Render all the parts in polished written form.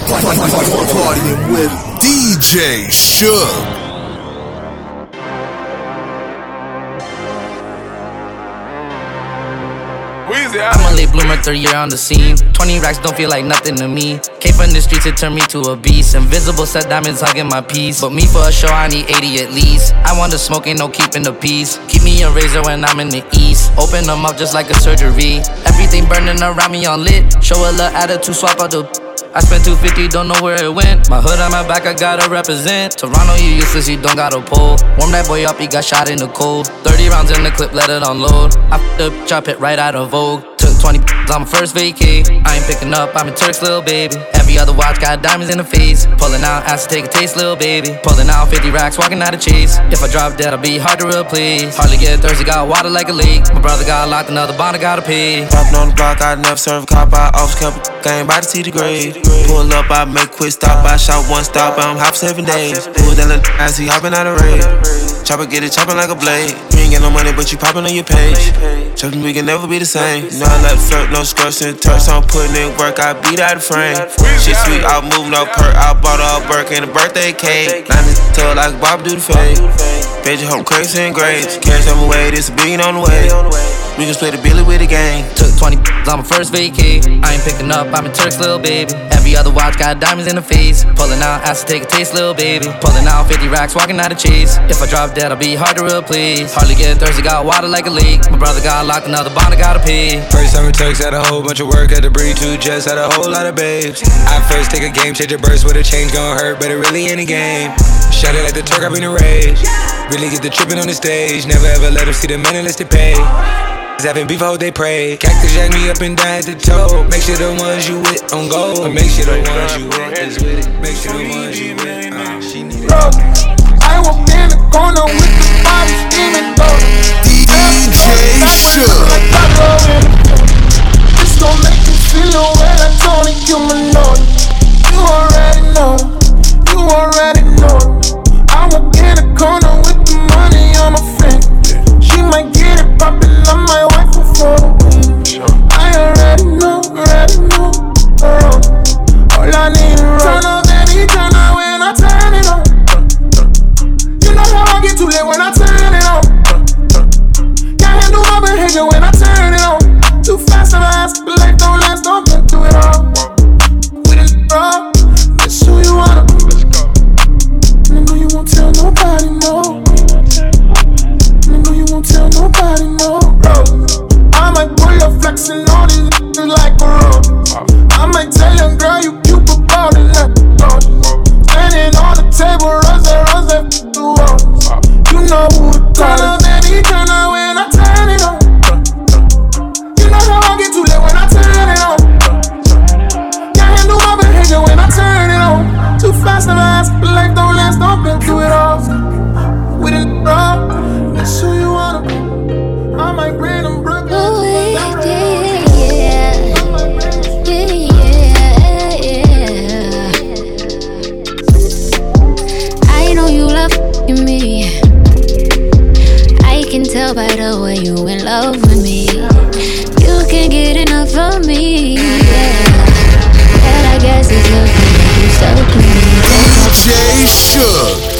Partying with DJ Shook. I'm a late bloomer, third year on the scene. 20 racks don't feel like nothing to me. Came from the streets, it turned me to a beast. Invisible set diamonds hugging my piece. But me for a show, I need 80 at least. I want the smoke, ain't no keeping the peace. Keep me a razor when I'm in the east. Open them up just like a surgery. Everything burning around me on lit. Show a little attitude, swap out the I spent 250, don't know where it went. My hood on my back, I gotta represent. Toronto, you useless, you don't got a pole. Warm that boy up, he got shot in the cold. 30 rounds in the clip, let it unload. I f***ed up, chop it right out of Vogue. Took 20 on my first vacay. I ain't picking up, I'm in Turk's little baby. Every other watch got diamonds in the face. Pulling out, asked to take a taste, little baby. Pulling out 50 racks, walking out of chase. If I drop dead, I'll be hard to replace. Hardly get thirsty, got water like a lake. My brother got locked, another bond, I gotta pay. Poppin' on the block, I never serve a cop. I always kept a game by to see the grave. Pull up, I make quick stop. I shot one stop, I'm hop 7 days. Pull down the ass, he hopping out of raid. Chopper get it chopping like a blade. You ain't get no money, but you popping on your page. Chopping, we can never be the same. You know I let flirt, no skirts and turks. I'm putting in work, I beat out the frame. Shit sweet, I'm moving up perk. I bought a Burke and a birthday cake. 90 told like Bob do the fade. Page your hope, crazy and grapes. Cash on my way, this a billion on the way. We can split a billy with the gang. Took 20 on my first vacay. I ain't picking up, I'm in Turk's little baby. Every other watch got diamonds in the face. Pulling out, asked to take a taste, little baby. Pulling out 50 racks, walking out of chase. If I drop dead, I'll be hard to replace. Hardly get thirsty, got water like a lake. My brother got locked, another bond, I gotta pay. First time in Turks, had a whole bunch of work. Had to breed 2 jets, had a whole lot of babes. I first take a game, change a burst with a change gon' hurt, but it really ain't a game. Shot it like the Turk, I've been enraged. Really get the trippin' on the stage. Never ever let them see the men unless they pay. Having beef, hold they pray. Cactus jack me up and down at the toe. Make sure the ones you with on go. Make sure the ones you with is with it. Make sure the ones you with. She need it. I walk in the corner with the body steaming though. DJ Shook. This gon' make you feel the way like Tony Humanoid. You already know. You already know. I walk in the corner with the money on my finger. She might get it poppin', I might wife her for the win. I already know. All I need is turn up, baby, turn up when I turn it on. You know how I get too late when I turn it on. Can't handle my behavior when I turn it on. Too fast and I ask, but life don't last, don't get through it all. We done raw, that's who you wanna. And I know you won't tell nobody, no. Tell nobody no, bro. I might pull your flexin' on these niggas like a road. I might tell your girl you cute about it like a standing on the table, rose, the walls. You know who to call. Turn up, baby, turn up when I turn it on. You know how I get too late when I turn it on. Can't handle my behavior when I turn it on. Too fast and fast, but life don't last, don't been through it all. We done rock. That's who you wanna be. I might bring them Brooklyn. Ooh, yeah. I know you love me. I can tell by the way you in love with me. You can't get enough of me. Yeah. And I guess it's looking like you stuck with me. DJ Shook.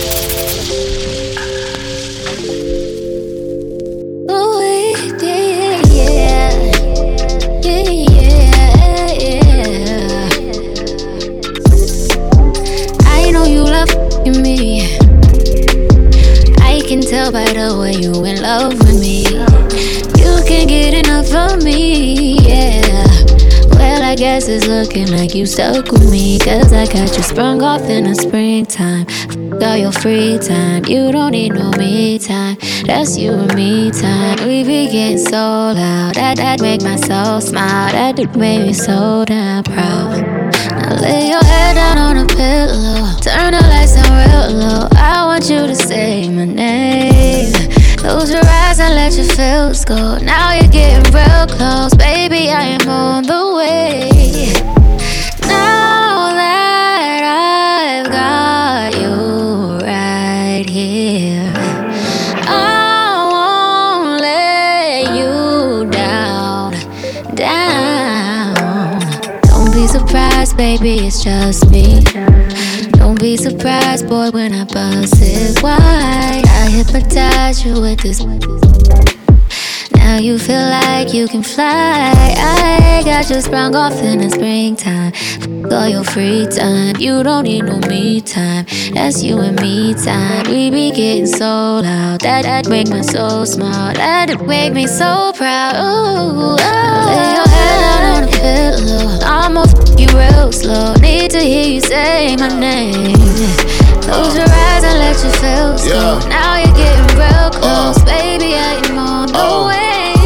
Tell by the way you in love with me. You can't get enough of me, yeah. Well, I guess it's looking like you stuck with me, 'cause I got you sprung off in the springtime. All your free time, you don't need no me time. That's you and me time. We be getting so loud, that make my soul smile. That made me so damn proud. Now lay your head down on a pillow, turn the lights down real low. I want you to say my name. Close your eyes and let your feels go. Now you're getting real close, baby, I am on the way. Now that I've got you right here, I won't let you down. Don't be surprised, baby. maybe it's just me. Don't be surprised, boy, when I bust it wide. I hypnotize you with this. Now you feel like you can fly. I got you sprung off in the springtime. All your free time, you don't need no me time. That's you and me time. We be getting so loud. That make my soul smile. That make me so proud. Ooh, lay your head down on the pillow. I'ma f you real slow. Need to hear you say my name. Close your eyes and let you feel slow. Now you're getting real close, baby. I'm on the way.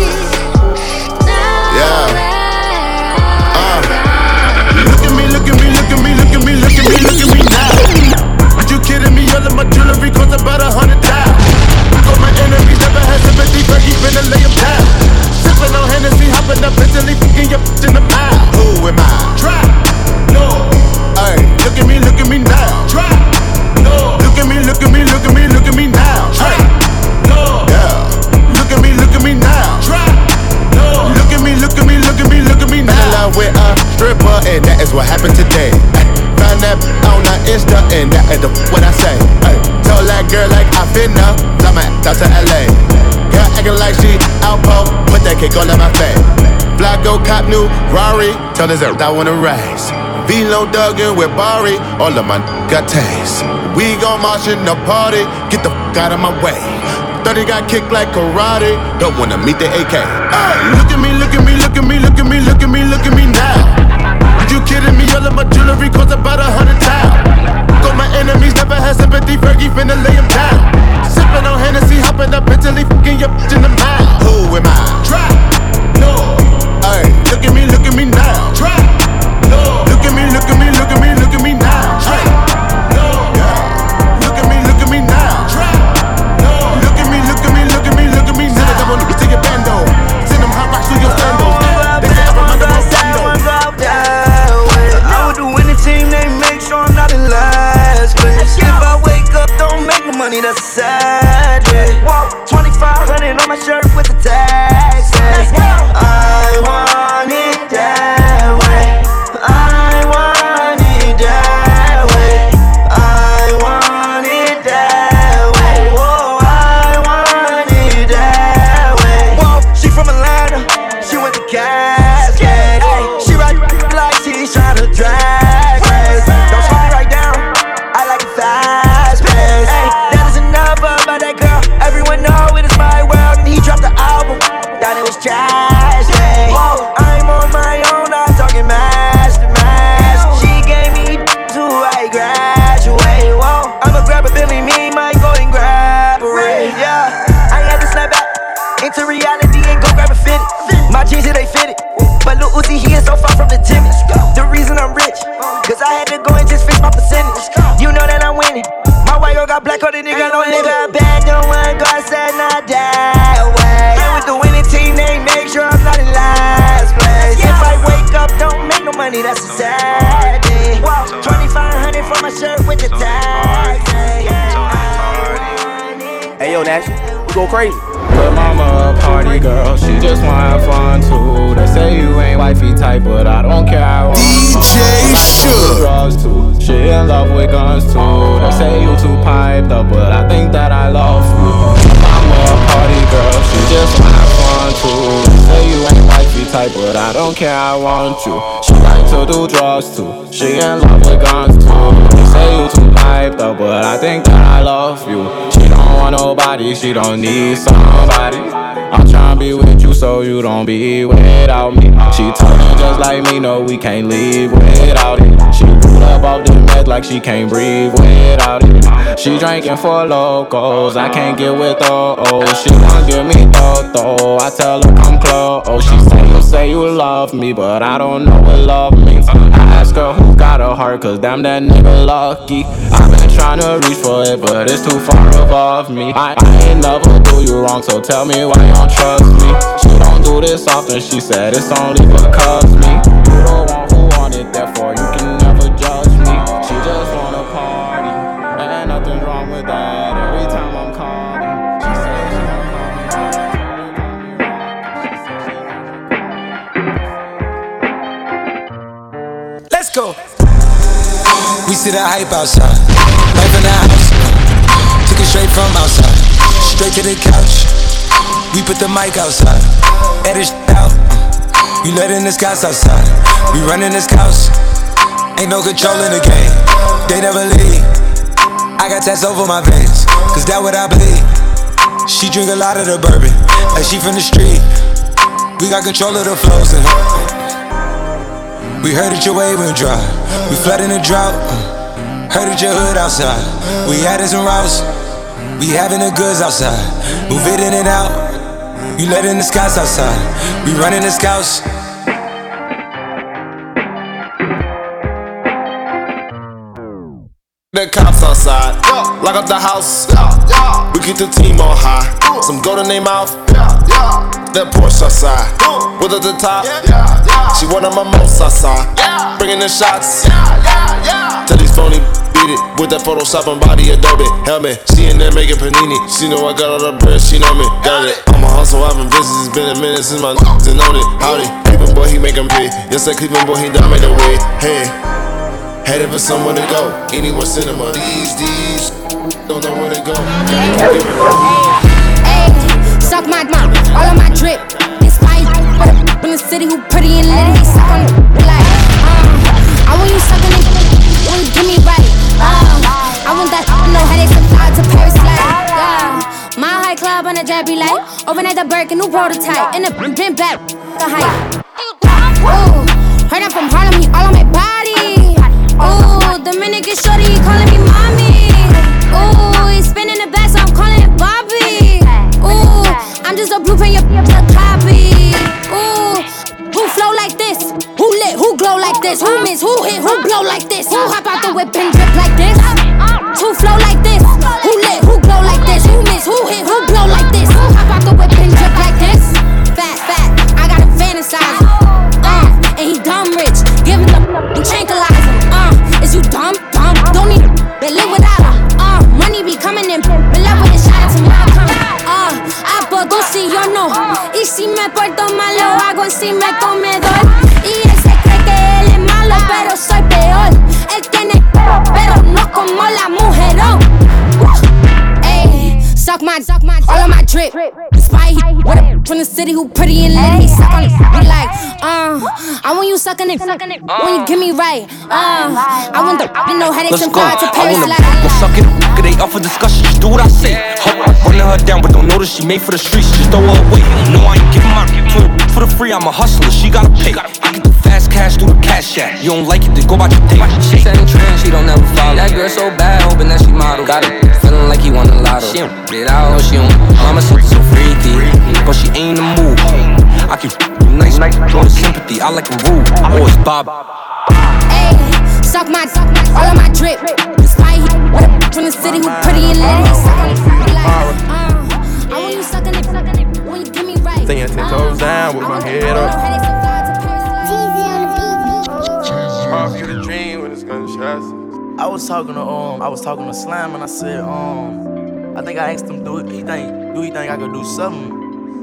Look at me now. Are you kidding me? All of my jewelry costs about $100,000. All my enemies never had sympathy, but he finna lay them down. Sipping on Hennessy, hopping up mentally, fucking your in the mouth. Who am I? Try. No. Ay, look at me now. Try. No. Look at me now. Try. No. Yeah. Look at me now. Try. No. Look at me now. Fell in love with a stripper, and that is what happened today. Found that on the Insta, and that is what I say. Ay, told that girl like I finna fly my ass out to LA. Girl acting like she outpost, put that cake all in my face. Fly go cop new Rari, tell us that I wanna race. Velo Duggan with Barry, all of my got taste. We gon' march in the party, get the f out of my way. 30 got kicked like karate, don't wanna meet the AK. Ay, look at me now. You kidding me? All of my jewelry costs about $100,000. All my enemies never had sympathy, Fergie finna lay him down. Sipping on Hennessy, hopping up mentally, fucking your bitch in the mouth. Who am I? Try. No. Ay, look at me now. Try. No. Look at me now. Try. No. Yeah. Look at me now. Try. No. Look at me now. Send a double niggas to your bando. Send them hot rocks to your sandals. They say I'm under my team, they make sure I'm not in last place. If I wake up, don't make no money, that's sad, yeah. 2,500 on my shirt with the tags, yeah. I want it that way. I want it that way. I want it that way. Whoa, I want it that way. Whoa, she from Atlanta, she went to Cass, yeah. She ride like she's trying to drag. Trash, yeah. I'm on my own, I'm talking master. She gave me to I graduate. Whoa, I'ma grab a Billy, me, my golden grab a ray. Yeah, I had to snap back into reality and go grab a fitted. My jeans, they fitted, but Lil Uzi, he is so far from the timid. The reason I'm rich, cause I had to go and just fix my percentage. You know that I'm winning. My white girl got black on the nigga, don't live out bad, don't want God said not that way. And with the winning team, they make sure I'm not in last place. If I wake up, don't make no money, that's a sad day. 2,500 for my shirt with the tags. Hey yo, Nash, we go crazy. But mama a party girl, she just wanna have fun too. They say you ain't wifey type, but I don't care. I want DJ Shook. Drugs too. She in love with guns too. They say you too piped up, but I think that I love you. Mama a party girl, she just wanna have fun too. They say you ain't wifey type, but I don't care. I want you. She like to do drugs too. She in love with guns too. They say you too piped up, but I think that I love you. She don't want nobody, she don't need somebody. I'm tryna be with you so you don't be without me. She talking just like me, no we can't leave without it. She root up off the meds like she can't breathe without it. She drinking for locals, I can't get with those. She wanna give me though, I tell her come close. She say you love me, but I don't know what love means. I ask her who got a heart, cause damn that nigga lucky. I've been trying to reach for it, but it's too far above me. I ain't never do you wrong, so tell me why you don't trust me. She don't do this often, she said it's only because me. You the one who want it, therefore you can never judge me. She just wanna party, and nothing's wrong with that. Every time I'm calling, she says she gon' call me. Let's go. We see the hype outside. Life in the house. Took it straight from outside. Straight to the couch. We put the mic outside. Edit out. You letting the scouts outside. We running this house. Ain't no control in the game. They never leave. I got tats over my veins, cause that what I bleed. She drink a lot of the bourbon, like she from the street. We got control of the flows and we heard that your wave went dry. We flooding the drought. Heard that your hood outside. We adding some routes. We having the goods outside. Move it in and out. You letting the scouts outside. We running the scouts. The cops outside, lock up the house. We keep the team on high. Some gold in their mouth. That Porsche outside, with at the top. She one of my most outside, bringing the shots. Tell these phony beat it with that Photoshop and body Adobe helmet. She in there making panini. She know I got all the bread. She know me, got it. I'm a hustle, I've been busy. It's been a minute since my and on it. Howdy, Cleveland boy, he make 'em pay. Yes, that Cleveland boy, he done made a way. Hey. Headed for somewhere to go, anywhere cinema. These don't know where to go. Hey, suck my mouth, all of my drip. This fight for the in the city who pretty and lit. He suck on the like, I want you sucking it when you give me right. I want that no headaches and fly to Paris like. My high club on a jet be like, overnight the Birkin, new prototype, and the been back the hype. Ooh, heard I'm from Harlem, he all on my body. Ooh, Dominican shorty, he calling me mommy. Ooh, he's spinning the back, so I'm calling it Bobby. Ooh, I'm just a blueprint, you're a copy. Ooh, who flow like this? Who lit? Who glow like this? Who miss? Who hit? Who blow like this? Who hop out the whip and drip like this? Who flow like this? Who lit? Who glow like this? Who miss? Who hit? Who blow like this? Who hop out the whip and drip like this? Fat, I gotta fantasize. And he dumb rich, give him the tranquilizer. Is you dumb? Don't need to live without her. Money be coming in, me love with the shot to my coming. A poco si yo no, y si me porto mal lo hago encima el comedor. Y él se cree que él es malo, pero soy peor. Él tiene pero no como la mujerón. Ayy, suck my, all of my drip. Spy with a from the city who pretty and lit. He suck on it, be like, I want you sucking it when you give me right. I want the no headaches and fly to Paris like. Let's suck it, they up for discussion, just do what I say. Running her down, but don't notice she made for the streets, just throw her away. No, I ain't giving my for the free, I'm a hustler, she gotta pay. I get the fast cash through the cash app. You don't like it, then go about your day. She setting trends, she don't never follow. That girl so bad, hoping that she model. Got it, feeling like he won the lotto. She don't get out, no, she don't. Mama something so freaky, but she ain't the move. I can nice, show the sympathy, I like a rude. Oh, it's Bob. Ayy, suck my, all of my drip. Spy with a from the city who pretty and lit. He suck on it, like, I want you sucking it when you give me right. Staying 10 toes down with my head up. Hard for you to dream when it's gunshots. I was talking to Slime and I said, I think I asked him, do he think I could do something?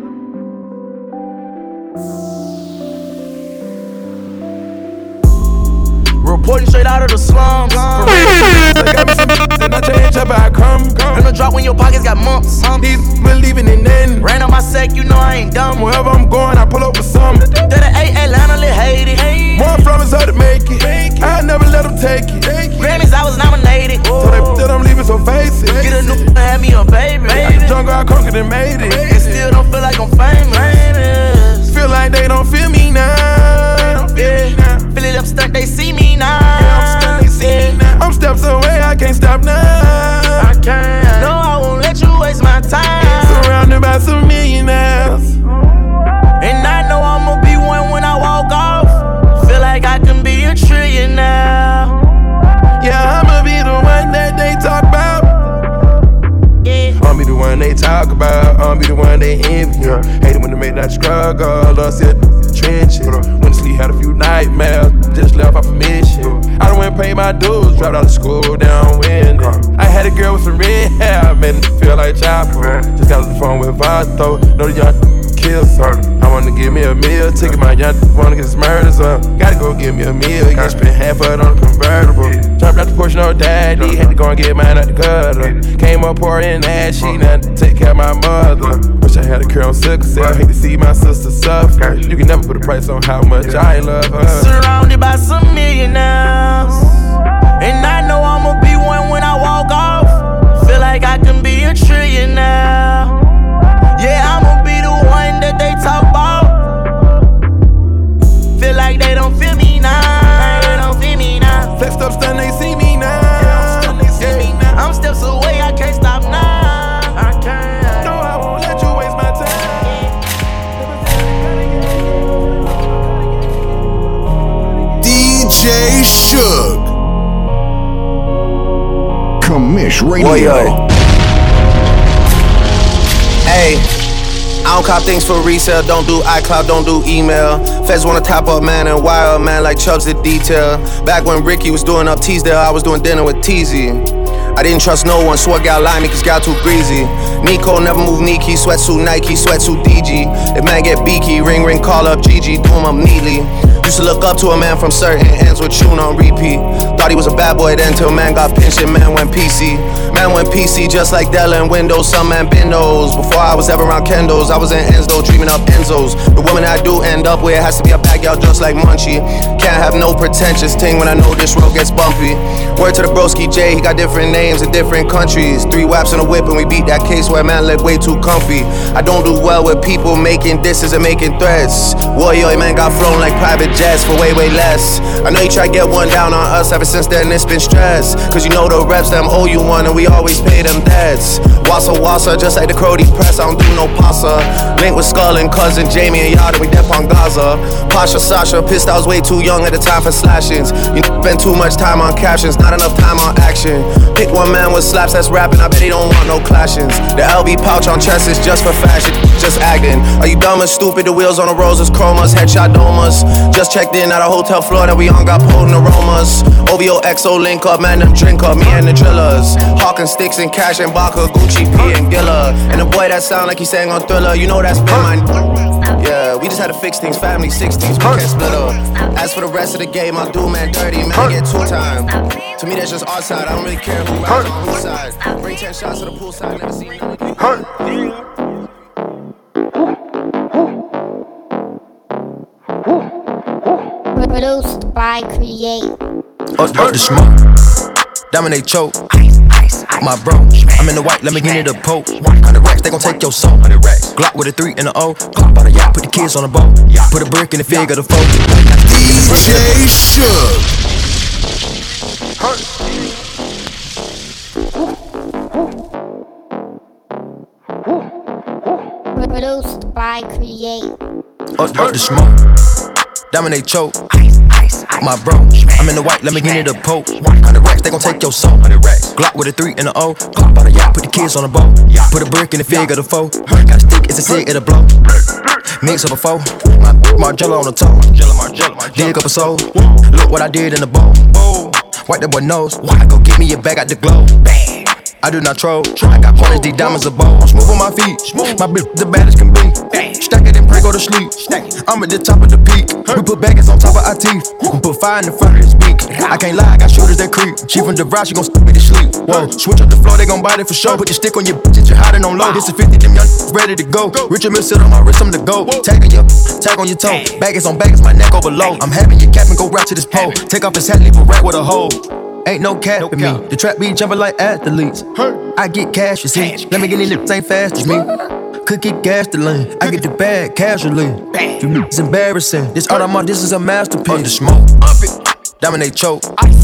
Reporting straight out of the slums. Then I change up how I come. And the drop when your pockets got mumps. These believing in then. Ran on my sack, you know I ain't dumb. Wherever I'm going, I pull up with some. That ain't Atlanta, lit Haiti. More from is how to make it. I never let them take it. Grammys, I was nominated. So they that I'm leaving, so face it. Get a new have me a baby. Like the jungle, I conquered and made it. And still don't feel like I'm famous. Feel like they don't feel me now. Feel it, I'm stuck, they see me now. I'm steps away, I can't stop now. I can't. No, I won't let you waste my time. Surrounded by some millionaires. And I know I'ma be one when I walk off. Feel like I can be a trillionaire. Yeah, I'ma be the one that they talk about. I'ma be the one they talk about. I'ma be the one they envy. Hate it when they make that struggle. Lost it in the trenches. Went to sleep, had a few nightmares. Just left off a mission. I done went and paid my dues. Dropped out of school downwind. I had a girl with some red hair. Made it feel like Chopper. Just got on the phone with Vato. Know the young kill something. I wanna give me a meal. Ticket my young wanna get his murders up. Gotta go give me a meal. You spend half of it on a convertible. first, no daddy. Had to go and get mine out the gutter. Came up pouring ashy, nothing to take care of my mother. Wish I had a cure on sickle cell. Hate to see my sister suffer. You can never put a price on how much I love her. Surrounded by some millionaires, and I know I'ma be one when I walk off. Feel like I can be a trillionaire. Yeah, I'ma be the one that they talk about. Feel like they don't feel me now. They don't feel me now. Flexed up, stun, they see me now. I'm steps away, I can't stop now. I can't. No, I won't let you waste my time. DJ Shook. Commish Radio. Hey, I don't cop things for resale, don't do iCloud, don't do email. Feds wanna top up, man, and wire up, man, like Chubbs did detail. Back when Ricky was doing up Teasdale, I was doing dinner with Teasy. I didn't trust no one, swore gal lied me cause gal too greasy. Nico never move Nike, sweatsuit Nike, sweatsuit DG. If man get beaky, ring ring, call up Gigi, do him up neatly. Used to look up to a man from certain ends with tune on repeat. Thought he was a bad boy then till man got pinched and man went PC. Man went PC just like Dell and Windows, some man been those. Before I was ever around Kendos, I was in Enzo, dreaming up Enzos. The woman I do end up with has to be a bad gal just like Munchie. Can't have no pretentious ting when I know this road gets bumpy. Word to the broski J, he got different names in different countries. 3 whaps in a whip and we beat that case where man lived way too comfy. I don't do well with people making disses and making threats. Warrior man got flown like private jets for way less. I know you try to get one down on us, ever since then it's been stress. Cause you know the reps them owe you one and we always pay them debts. Wassa, just like the Crody press, I don't do no pasta. Link with Skull and cousin Jamie and Yada, we dep on Gaza. Pasha, Sasha, pissed I was way too young at the time for slashings. You spend too much time on captions, not enough time on action. Pick one man with slaps that's rapping, I bet he don't want no clashings. The LB pouch on chest is just for fashion, just acting. Are you dumb or stupid? The wheels on the roses, chromas, headshot domas. Just checked in at a hotel floor that we on, got potent aromas. OVO XO link up, man, them drink up, me and the drillers. Hawking sticks and cash and Baka, Gucci, P and Gilla. And the boy that sound like he sang on Thriller, you know that's been my. Yeah, we just had to fix things, family 60s, we can't split up. As for the rest of the game, I'll do man dirty, man, I get 2 time. To me that's just our side, I don't really care who rides on whose side. Bring 10 shots to the pool side, never seen no Produced by Create. Up the smoke, dominate choke. My bro, I'm in the white, let me get it a poke. 100 racks, they gon' take your soul. Glock with a 3 and a O. Glock by the yacht, put the kids on the boat. Put a brick in the fig of the foe. DJ Shook. Produced by Create. Up the smoke, dominate choke. My bro, I'm in the white, let me get it a poke. 100 racks, they gon' take your soul. Glock with a 3 and a O. Glock by the yacht, put the kids on the boat. Put a brick in the fig of the foe. Got a stick, it's a cig, it'll blow. Mix up a foe, Margiela on the toe. Dig up a soul. Look what I did in the bowl. Wipe that boy nose. I go get me a bag out the glow. I do not troll. I got pointers, these diamonds are bold. I'm smooth on my feet. My bitch the baddest can be. Stack it and pray, go to sleep. I'm at the top of the peak. We put baggers on top of our teeth. We put fire in the front of his beak. I can't lie, I got shooters that creep. She from the ride, she gon' stick me to sleep. Whoa, switch up the floor, they gon' bite it for sure. Put your stick on your bitch, you're hiding on low. This is 50, them young ready to go. Richard Mill sit on my wrist, I'm the go. Tag on your toe. Baggers on baggers, my neck overload. I'm having your cap and go right to this pole. Take off his hat, leave a rat with a hole. Ain't no cap in me. The trap be jumping like athletes. I get cash, you see. Let me get in the ain't fast as me. Could get gas to lean. I get the bag casually. It's embarrassing. This art I'm on, this is a masterpiece. Up the smoke, dominate choke.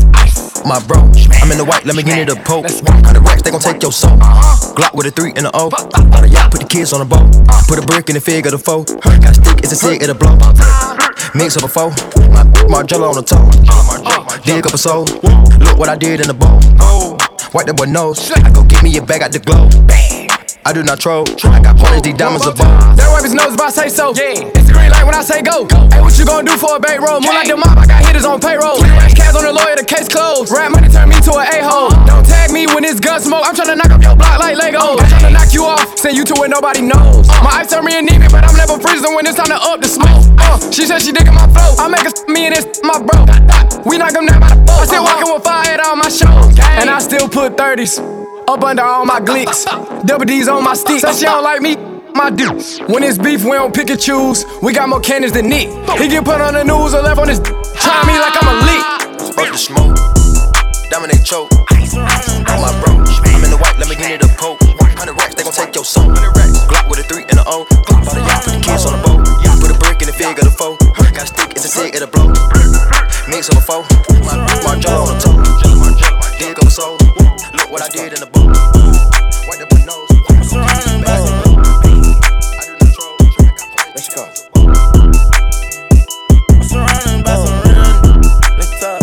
My bro, I'm in the white, let me get it a poke. 100 racks, they gon' take your soul. Glock with a 3 and a O. On the yacht, put the kids on the boat. Put a brick in the fig of the foe. Got a stick, it's a cig, it'll blow. Mix up a foe, Margiela on the toe. Dig up a soul. Look what I did in the bowl. Wipe that boy nose. I go get me a bag out the glow. I do not troll. I got pointers, these diamonds are bold. That wipe his nose if I say so. Yeah, it's the green light when I say go. Hey, what you gon' do for a bankroll? More like the mob, I got hitters on payroll. 20 racks cash on the lawyer, the case closed. Rap money turn me to an a-hole. Don't tag me when it's gun smoke. I'm tryna knock up your block like Legos. I'm tryna knock you off, send you to where nobody knows. My ice turn me anemic, but I'm never freezing when it's time to up the smoke. She said she digging my flow. I make her me and this my bro. We knock him down by the boat. I still walking with fire head, all my shows. And I still put 30s up under all my glicks. Double D's on my stick. Say she don't like me, my dude. When it's beef, we don't pick and choose. We got more cannons than Nick. He get put on the news or left on his try me like I'm a lick. Up the smoke, dominate choke. On my bro, I'm in the white, let me get it a poke. 100 racks, they gon' take your soul. Glock with a 3 and a O. Glock by the yacht, put the kids on the boat. Put a brick in the fig of the foe. Got a stick, it's a sig, it'll blow. Mix on the foe. My jaw on the toe. Dig on the soul. Look what I did in the boat. Wipe up my nose. Let's go. Surrounded by some real. Let's talk.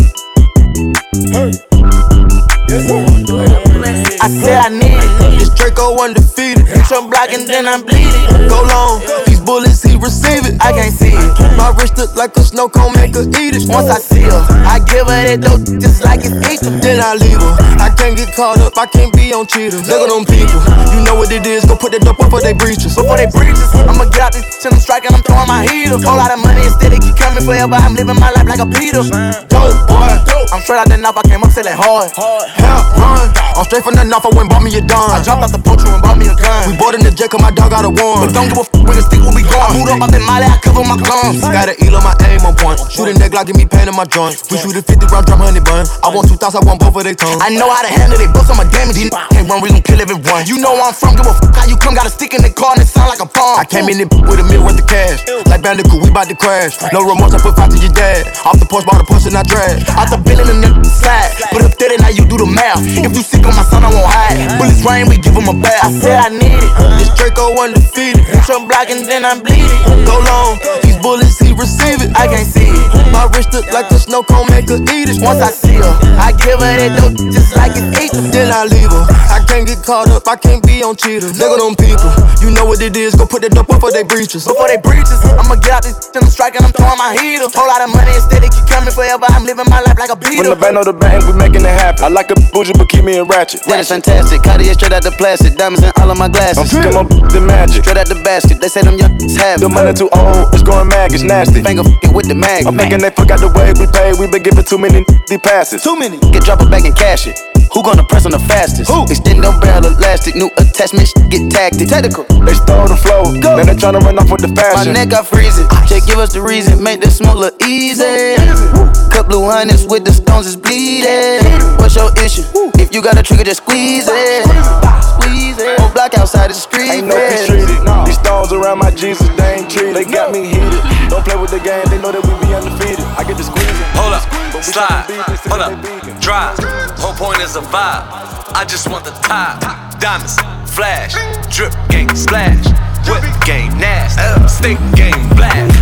I said I need it. This Draco undefeated. Trump blocking, then I'm bleeding. Go long, these bullets he receive it. I can't see it. My wrist look like a snow cone, make her eat it. Once I see her, I give her that dope just like it's eating. Then I leave her. I can't get caught up, I can't be on cheaters. Look at them people, you know what it is. Go put that dope up for they breaches. Before they breaches, I'ma get out this shit, I'm striking, I'm throwing my heater. Whole lot of money instead, it keep coming forever. I'm living my life like a Peter. Dope boy, I'm straight out the knife, I came up selling hard. Help run, I'm straight from the knife, I went bought me a dime. I jumped out the poacher and bought me a gun. We bought in the jet, cause my dog got a warrant. But don't give a when the stick will be gone. I moved up out that molly, I cover my gums. Got an eel on my aim on point. Shooting that Glock, give me pain in my joint. We shoot a 50 round, drop honey bun. I want 2 thoughts, I want both of they tongues. I know how to handle they books, I'm a damage. These can't run, we gon' kill everyone. You know where I'm from, give a how you come. Got a stick in the car and it sound like a bomb. I came in it with a meal worth of cash. Like Bandicoot, we bout to crash. No remorse, I put 5 to your dad. Off the porch, bought a push and I drag. Out the bill in the slide. Put up 30, now you do the math. If you sick on my son, I won't hide. Bullets rain, we give him a bath. I said I need it. This Draco undefeated. Trump blocking, then I'm bleeding. Go long, these bullets he receive it. I can't see it. My wrist look like a snow cone, make her eat it. Once I see her, I give her that dope just like it's eating. Then I leave her. I can't get caught up, I can't be on cheaters. Look at them people, you know what it is. Go put that dope up for they breaches. Before they breaches, I'ma get out this shit, I'm striking, I'm throwing my heater. Whole lot of money instead, it keep coming forever. I'm living my life like a Peter. When the band know the band, we making it happen. I like a bougie, but keep me in ratchet. Yeah, it's fantastic. Cartier straight out the plastic. Diamonds in all of my glasses. Come on, the magic. Straight out the basket. They say them young have the money too old, it's going mag, it's nasty. Finger f***ing with the mag. I'm thinking they forgot the way we pay. We been giving too many passes. Too many. Get drop it back and cash it. Who gonna press on the fastest? Who? Extend no barrel elastic. New attachments get tactic. Technical. They stole the flow. Go. Then they tryna run off with the fashion. My neck got freezing. Just give us the reason. Make this smoke look easy. Cut blue hundreds with the stones is bleeding. What's your issue? If you got a trigger, just squeeze it. Squeeze it. Whole block outside the street. Ain't no peace treated. No. These stones around my Jesus, they ain't treated. They got me heated. Don't play with the game. They know that we be undefeated. I get the squeezing. Hold up, slide, hold up, drive. Whole point is a vibe. I just want the top. Diamonds, flash, drip game, splash. Whip game, nasty, stick game, blast.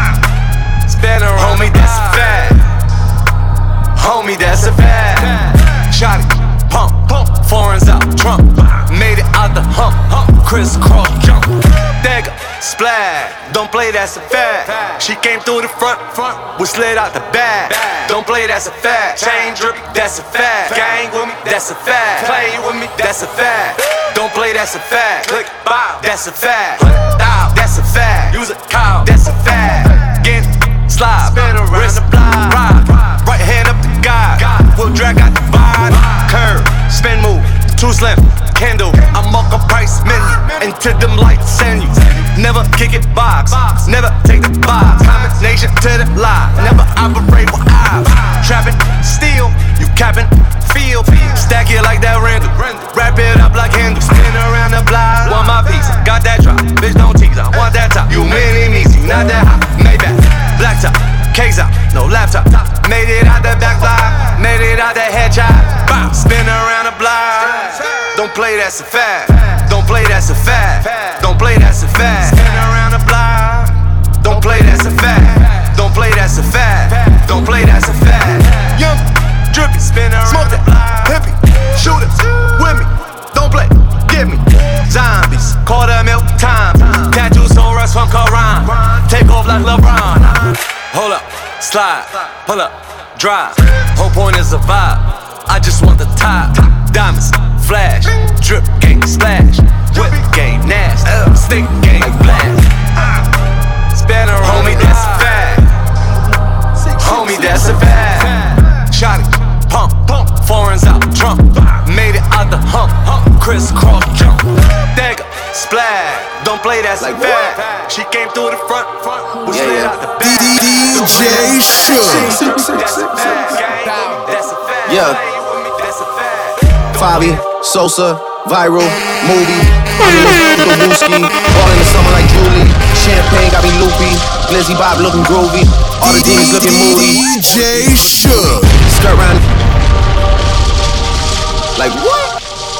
Spin around, homie, that's a fact. Homie, that's a fact. Shotty, pump, foreigns out, Trump. Made it out the hump, crisscross jump. Dagger, splash. Don't play, that's a fact. She came through the front, we slid out the back. Don't play, that's a fact. Chain drip, that's a fact. Gang with me, that's a fact. Play with me, that's a fact. Don't play, that's a fact. Click, bow, that's a fact. Down, that's a fact. Use a cow, that's a fact. Get slide, spin around the block. Ride, right hand up the guy. We'll drag out the vibe. Curve, spin move, too slim. Candle, I mark a price menu into them lights send you. Never kick it box, never take the box. Combination to the lie, never operate with eyes. Trapping, steal, you capping, feel. Stack it like that Randall, wrap it up like handle. Spin around the block, want my piece, got that drop. Bitch don't tease, I want that top. You mini me, not that hot. Maybach, black top, case out, no laptop. Made it out the back block, made it out the headshot. Spin around the block. Don't play, that's a fact. Don't play, that's a fact. Don't play, that's a fact. Spin around the block. Don't play, that's a fact. Don't play, that's a fact. Don't play, that's a fact. Young, drippy, spin around, smoke that, hippie, shooters with me. Don't play, give me zombies. Quarter milk time. Tattoos on rush from Quran. Take off like LeBron. Hold up, slide, hold up, drive. Whole point is a vibe. I just want the top. Diamonds, flash, drip game, splash. Whip game, nasty, stick game, blast. Spin around, homie, that's a fact. Homie, that's a fact. Shotty, pump, crisscross jump. Dagger, splash, don't play that like bad. She came through the front, we slid out the back. DJ Shook. Yeah. Fabi, Sosa, viral, movie. I'm in the Wooski, all in the summer like Julie. Champagne got me loopy, Glizzy Bob looking groovy. All the demons looking moody. DJ Shook. Skirt round. Like what?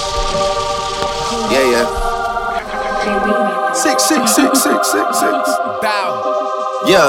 Yeah. 6, 6, 6, 6, 6, 6. Bow. Yeah.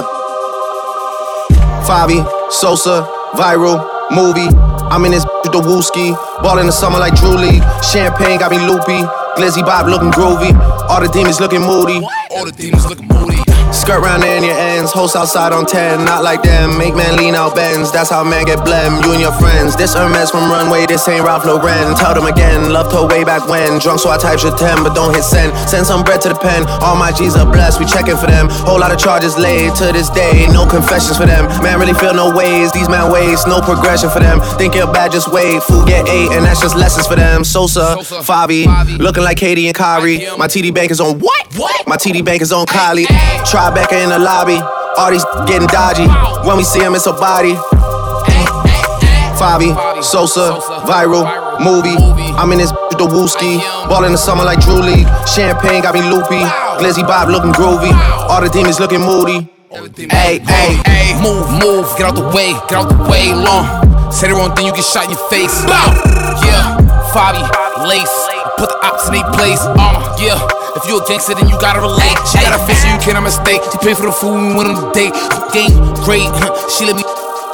Fabi, Sosa, viral, movie. I'm in this with the Wooski, ball in the summer like Drew League. Champagne got me loopy, Glizzy Bob looking groovy. All the demons looking moody. All the demons looking moody. Skirt round there in your ends, host outside on 10, not like them. Make man lean out bends, that's how man get blem. You and your friends, this Hermes from Runway, this ain't Ralph Lauren. Tell them again, loved her way back when. Drunk so I type your 10, but don't hit send. Send some bread to the pen, all my G's are blessed, we checking for them. Whole lot of charges laid to this day, no confessions for them. Man really feel no ways, these man waste, no progression for them. Think you're bad, just wait, food get 8, and that's just lessons for them. Sosa, Fabi, looking like Katie and Kyrie. My TD bank is on what? My TD bank is on Kylie. Tribeca in the lobby, all these getting dodgy. When we see him, it's a body. Fabi, Sosa, viral, movie. I'm in this with the Wooski, ball in the summer like Drew League. Champagne got me loopy, Glizzy Bob looking groovy. All the demons looking moody. Hey, move, get out the way, long. Say the wrong thing, you get shot in your face. Bow, yeah, Fabi, lace, put the ops in their place. Yeah. If you a gangster, then you gotta relate. She got a face, so you can't have a mistake. She paid for the food, we went on the date. Game great, she let me.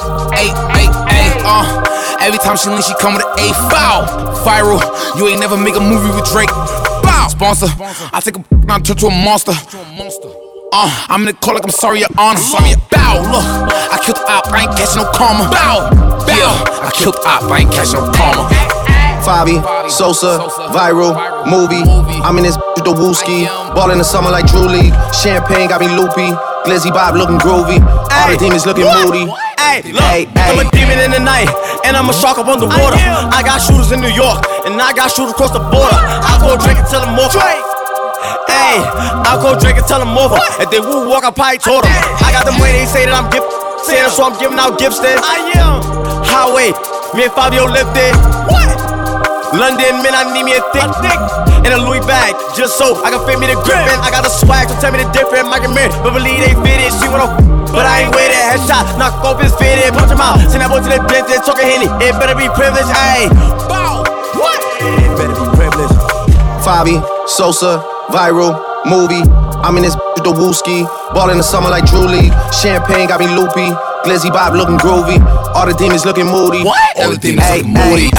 Every time she lean, she come with an A. Foul, viral. You ain't never make a movie with Drake. Bow, sponsor. I take a and turn to a monster. I'm in the call like I'm sorry, your honor. Bow, look, I killed the op, I ain't catching no karma. Bow, yeah, I killed the op, I ain't catching no karma. Fabi, Sosa, viral, movie. I'm in this with the Wooski, ball in the summer like Drew League. Champagne got me loopy, Glizzy Bob looking groovy. All the demons looking moody. I'm a demon in the night, and I'm a shark up on the water. I got shooters in New York, and I got shooters across the border. I'll go drink and tell them over. I'll go drink and tell them over. If they woo walk, I probably told them. I got them way they say that I'm gifted, so I'm giving out gifts then. I am highway, me and Fabio live there. What? London, man, I need me a thick and a Louis bag, just so I can fit me the grip. And I got the swag, so tell me the difference. Mike and Mary, but believe they fitted. She wanna, but I ain't with it. Headshot, knock off his fitted, punch him out. Send that boy to the dentist, talking Henny. It better be privileged, ayy. Bow, what? It better be privileged. Fabi, Sosa, viral, movie. I'm in this with the Wooski, ball in the summer like Drew League. Champagne got me loopy, Glizzy Bob looking groovy. All the demons looking moody. What? All the demons looking moody.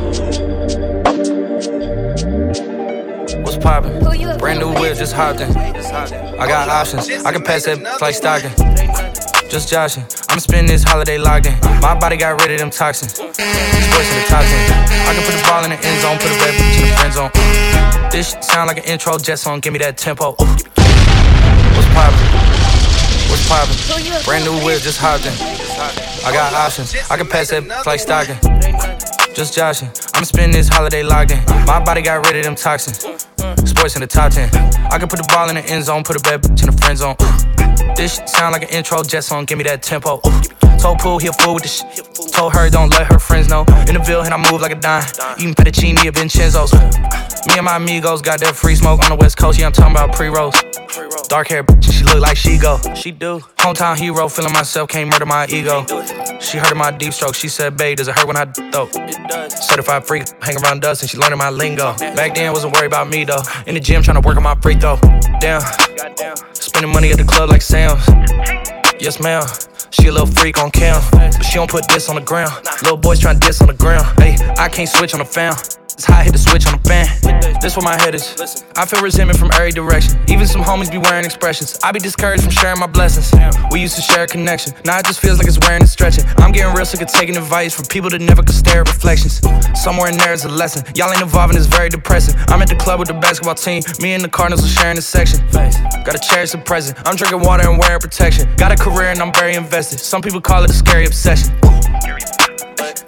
Poppin'. Brand new whip, just hopped in. I got options, I can pass that like stocking. Just joshing, I'm spending this holiday locked in. My body got rid of them toxins. Sports in the top 10. I can put the ball in the end zone, put a bad bitch in the friend zone. This shit sound like an intro jet song, give me that tempo. What's poppin'? Brand new whip, just hopped in. I got options, I can pass that like stocking. Just joshing, I'm spending this holiday locked in. My body got rid of them toxins. Sports in the top 10. I can put the ball in the end zone, put a bad bitch in the friend zone. This shit sound like an intro jet song, give me that tempo. Told Pooh he a fool with this shit. Told her don't let her friends know. In the Ville and I move like a dime. Eating fettuccine at Vincenzo's. Me and my amigos got that free smoke on the West Coast. Yeah, I'm talking about pre-rolls. Dark hair bitch, she look like she go. She do. Hometown hero, feeling myself, can't murder my ego. She heard of my deep stroke, she said, babe, does it hurt when I though? Certified freak, hang around dust and she learning my lingo. Back then, wasn't worried about me though. In the gym, trying to work on my free throw. Damn, spending money at the club like Sam's. Yes, ma'am. She a little freak on cam, but she don't put this on the ground. Little boys trying to diss on the ground. Hey, I can't switch on the fam. It's how I hit the switch on the fan. This where my head is. I feel resentment from every direction. Even some homies be wearing expressions. I be discouraged from sharing my blessings. We used to share a connection. Now it just feels like it's wearing and stretching. I'm getting real sick of taking advice from people that never could stare at reflections. Somewhere in there is a lesson. Y'all ain't involving, it's very depressing. I'm at the club with the basketball team. Me and the Cardinals are sharing the section. Gotta cherish the present. I'm drinking water and wearing protection. Got a career and I'm very invested. Some people call it a scary obsession.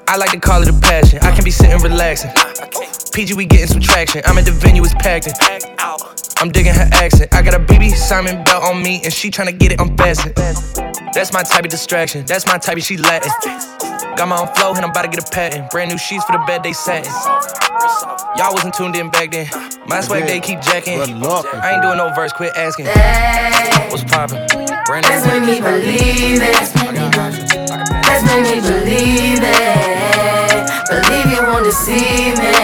I like to call it a passion. I can be sitting relaxing. PG, we getting some traction. I'm at the venue, it's packed in. I'm digging her accent. I got a BB Simon belt on me, and she tryna get it unfastened. That's my type of distraction. That's my type of she Latin. Got my own flow, and I'm about to get a patent. Brand new sheets for the bed, they satin. Y'all wasn't tuned in back then. My swag, they keep jacking. I ain't doing no verse, quit asking. What's poppin'? Let's make me believe it. Let's make me believe it. Believe you won't deceive me.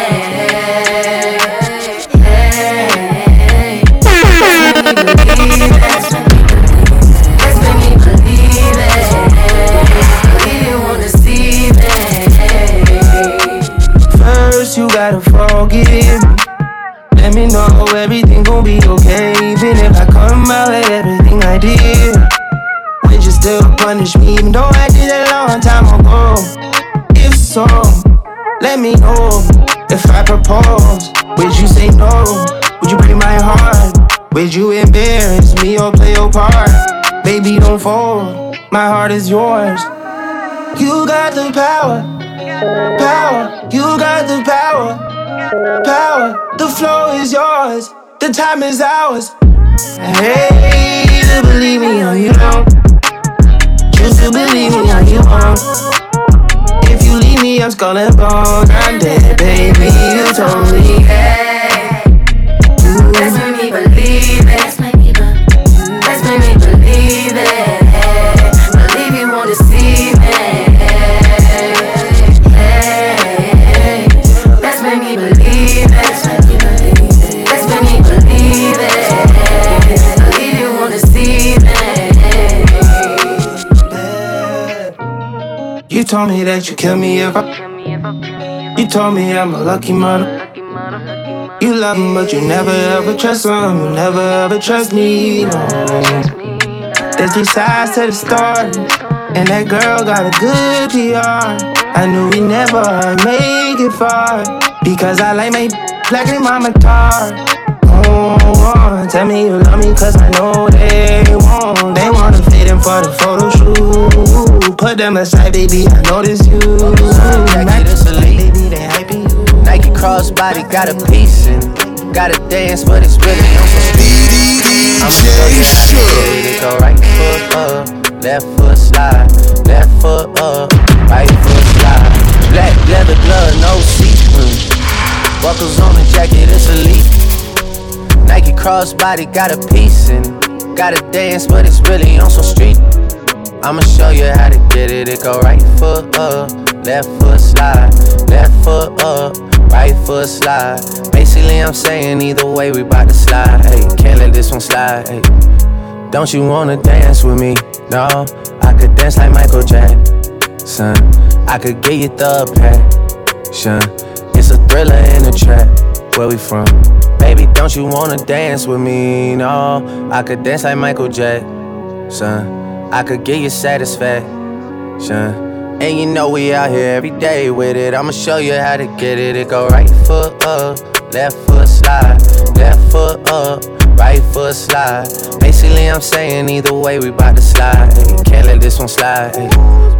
Let's make me believe it. Believe you won't deceive me. First you gotta forgive me. Let me know everything gon' be okay. Even if I come out with everything I did, would you still punish me even though I did it a long time ago? If so, let me know. If I propose, would you say no? Would you break my heart? Would you embarrass me or play your part? Baby, don't fold, my heart is yours. You got the power, power. You got the power, power. The flow is yours, the time is ours. Hey, you believe me or you don't. Choose to believe me or you won't. If you leave me, I'm skull and bone. I'm dead, baby, you told me. Hey, let's make me believe it. Let's make me believe it. Believe you won't deceive me. Hey, let's make me believe it. Let's make me believe it. Believe you won't deceive me. You told me that you kill me if I. You told me I'm a lucky mother. You love him, but you never ever trust him. You never ever trust me. No. There's 3 sides to the story, and that girl got a good PR. I knew we never make it far because I like my black and mama tar. Oh, tell me you love me, cause I know they won't. They wanna fit in for the photo shoot. Put them aside, baby, I notice you. Nike, that's elite. Nike crossbody got a piece and gotta dance, but it's really on some speed. I'm DJ go right foot up, left foot slide, left foot up, right foot slide. Black leather glove, no sequins. Buckles on the jacket, it's elite. Nike crossbody got a piece and gotta dance, but it's really on some street. I'ma show you how to get it. It go right foot up, left foot slide, left foot up, right foot slide. Basically I'm saying either way we bout to slide. Hey, can't let this one slide. Hey, don't you wanna dance with me? No, I could dance like Michael Jackson. I could get you the passion. It's a thriller in the trap. Where we from? Baby, don't you wanna dance with me? No, I could dance like Michael Jackson. I could give you satisfaction. And you know we out here every day with it. I'ma show you how to get it. It go right foot up, left foot slide, left foot up, right foot slide. Basically I'm saying either way we bout to slide. Hey, can't let this one slide. Hey.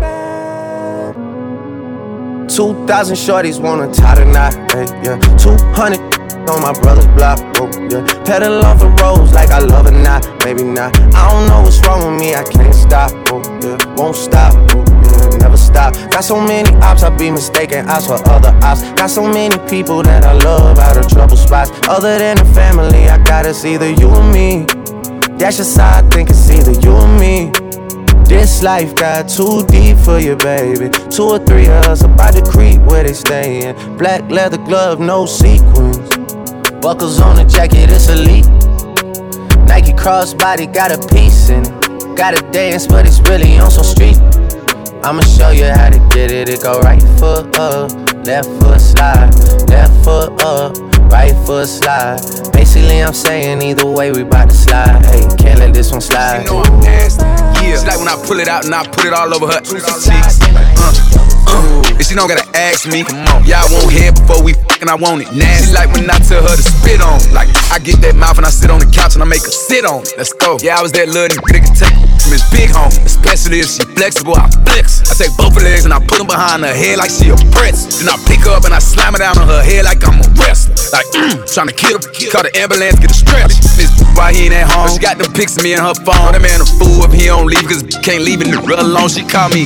2,000 shorties wanna tie the knot. Hey, yeah. 200 on my brother's block, oh yeah. Pedal off the roads like I love it, not, maybe not. I don't know what's wrong with me, I can't stop, oh yeah. Won't stop, oh yeah, never stop. Got so many ops, I be mistaken ops for other ops. Got so many people that I love out of trouble spots. Other than the family, I got it's either you or me. That's just how I think it's either you or me. This life got too deep for you, baby. 2 or 3 of us about to creep where they stayin'. Black leather glove, no sequins. Buckles on the jacket, it's elite. Nike crossbody got a piece and gotta dance, but it's really on some street. I'ma show you how to get it. It go right foot up, left foot slide, left foot up, right foot slide. Basically I'm saying either way we bout to slide. Hey, can't let this one slide. You know I'm nasty, yeah. It's like when I pull it out and I put it all over her. 2 6. And she don't gotta ask me. Yeah, I want head before we fucking, I want it nasty. She like when I tell her to spit on. Like, I get that mouth and I sit on the couch and I make her sit on it. Let's go. Yeah, I was that little nigga that could take from his big home. Especially if she flexible, I flex. I take both her legs and I put them behind her head like she a press. Then I pick her up and I slam her down on her head like I'm a wrestler. Like, tryna kill her. Call the ambulance, get a stretch. This why he ain't at home. She got them pics of me in her phone. That man a fool if he don't leave, cause can't leave it alone. She call me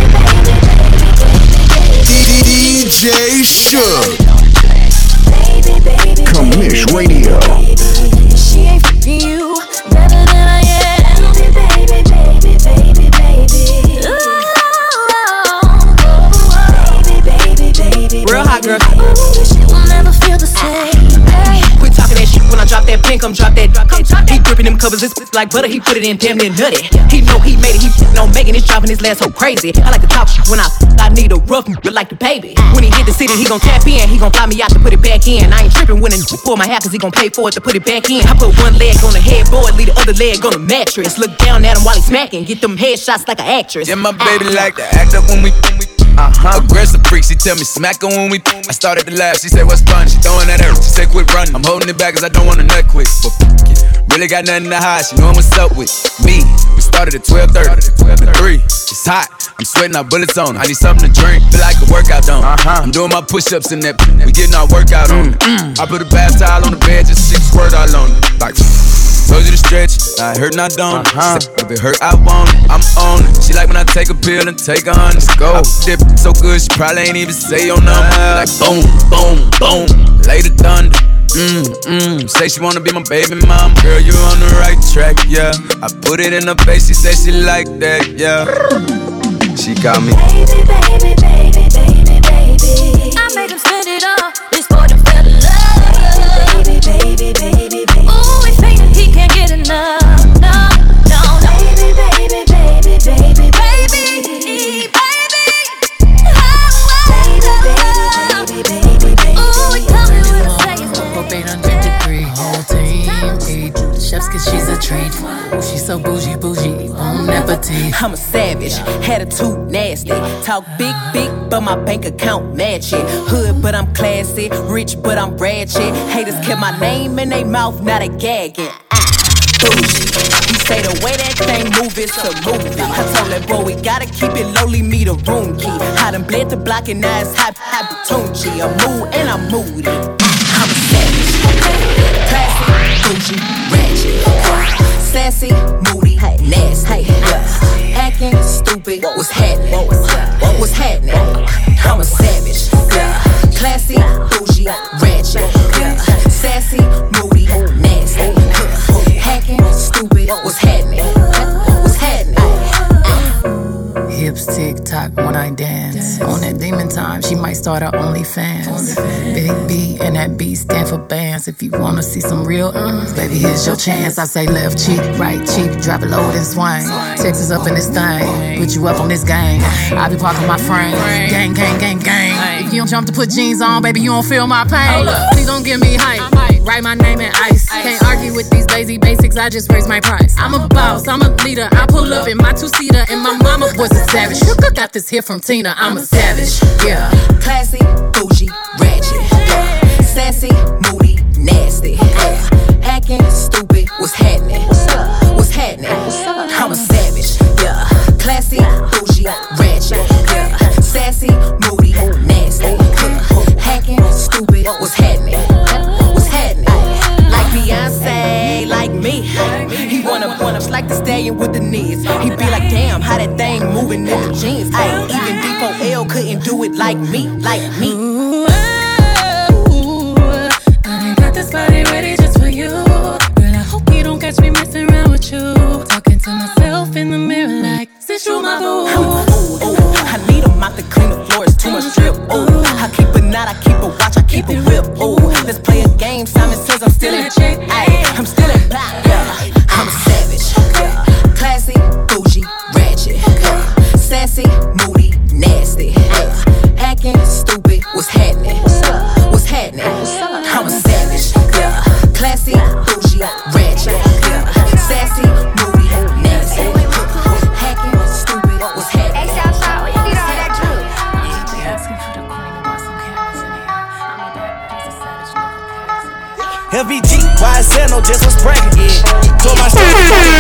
DJ Shook. Commish Radio. She ain't f***ing you better than I am. Baby, baby, baby, baby. Baby, baby, real hot girl. She will never feel the same. Quit talking that shit when I drop that pin, come drop that. He gripping them covers, it's like butter, he put it in damn near nutty. He know he made it, he no making it, dropping his last so crazy. I like to talk shit when I need a rough but like the baby. When he hit the city, he gon' tap in, he gon' fly me out to put it back in. I ain't tripping when it pull my hair, cause he gon' pay for it to put it back in. I put one leg on the headboard, leave the other leg on the mattress. Look down at him while he smacking, get them headshots like an actress. Yeah, my baby like to act up when we aggressive freak, she tell me smack her when we I started to laugh, she said what's fun, she throwing that herb, she said quit running. I'm holding it back cause I don't wanna nut quick. But really got nothing to hide, she know what's up with me. We started at 12:30, at 3, it's hot, I'm sweating out bullets on it. I need something to drink, feel like a workout done. I'm doing my push-ups in that, we getting our workout on it. I put a bath towel on the bed, just 6 squirt all on it. Like, told you to stretch, I hurt and I don't. If it hurt, I want it, I'm on it. She like when I take a pill and take 100. Go. Dip so good, she probably ain't even say your number. Like boom, boom, boom, lay the thunder. Say she wanna be my baby mom. Girl, you on the right track, yeah. I put it in her face, she said she like that, yeah. She got me. Baby, baby, baby, baby, baby. I made him spend it all, this boy done fell in love. Baby, baby, baby, baby. Ooh, he thinking he can't get enough. No, no, no. Baby, baby, baby, baby, baby, baby. Chefs cause she's a treat. She's so bougie, bougie, bon appetit. I'm a savage, attitude nasty. Talk big, big, but my bank account match it. Hood, but I'm classy. Rich, but I'm ratchet. Haters kept my name in their mouth, now they gagging. Bougie. He say the way that thing move, it's a movie. I told that boy we gotta keep it lowly, me the room key. I done bled the block and now it's hot, Tunchi. I'm mood and I'm moody. I'm a savage, classy, bougie, ratchet, sassy, moody, nasty, acting stupid. What's happening? What's happening? I'm a savage, classy, bougie, ratchet, sassy, moody, nasty, hacking, stupid. What's happening? What's happening? Hips tick tock when I dance. On that demon time, she might start her OnlyFans. Big B and that B stand for bands. If you wanna see some real baby, here's your chance. I say left cheek, right cheek, drop it low and swing. Texas up in this thing, put you up on this gang. I be parking my frame, gang, gang, gang, gang. If you don't jump to put jeans on, baby, you don't feel my pain. Please don't give me hype, write my name in ice. Can't argue with these lazy basics, I just raise my price. I'm a boss, I'm a leader. I pull up in my 2-seater and my mama was a savage. Got this here from Tina, I'm a savage, yeah. Classy, bougie, ratchet, sassy, moody, nasty, acting stupid. What's happening? What's happening? I'm a savage, yeah. Classy, bougie, ratchet, sassy, moody, nasty, hacking stupid. What's happening? What's happening? Like Beyonce, like me. He wanna like the stallion with the knees. He be like, damn, how that thing moving in the jeans. Ay, even D4L couldn't do it like me, like me. Ooh, I got this body ready just for you. Girl, I hope you don't catch me messing around with you. Talking to myself in the mirror like, since you my boo. I need a mop to clean the floor, it's too much drip. Ooh, I keep a knot, I keep a watch, I keep a whip. Ooh, let's play a game. Simon says I'm still in check. I'm still in black, yeah. I'm a savage, classy, bougie, ratchet, sassy, moody, nasty, acting stupid. What's happening? What's happening? I'm a savage, classy, bougie, ratchet, sassy, moody, nasty, hacking stupid. What's happening? Hey, Southside, where you get all that drip? FBG, YSL, no just was bragging, yeah. Told my story,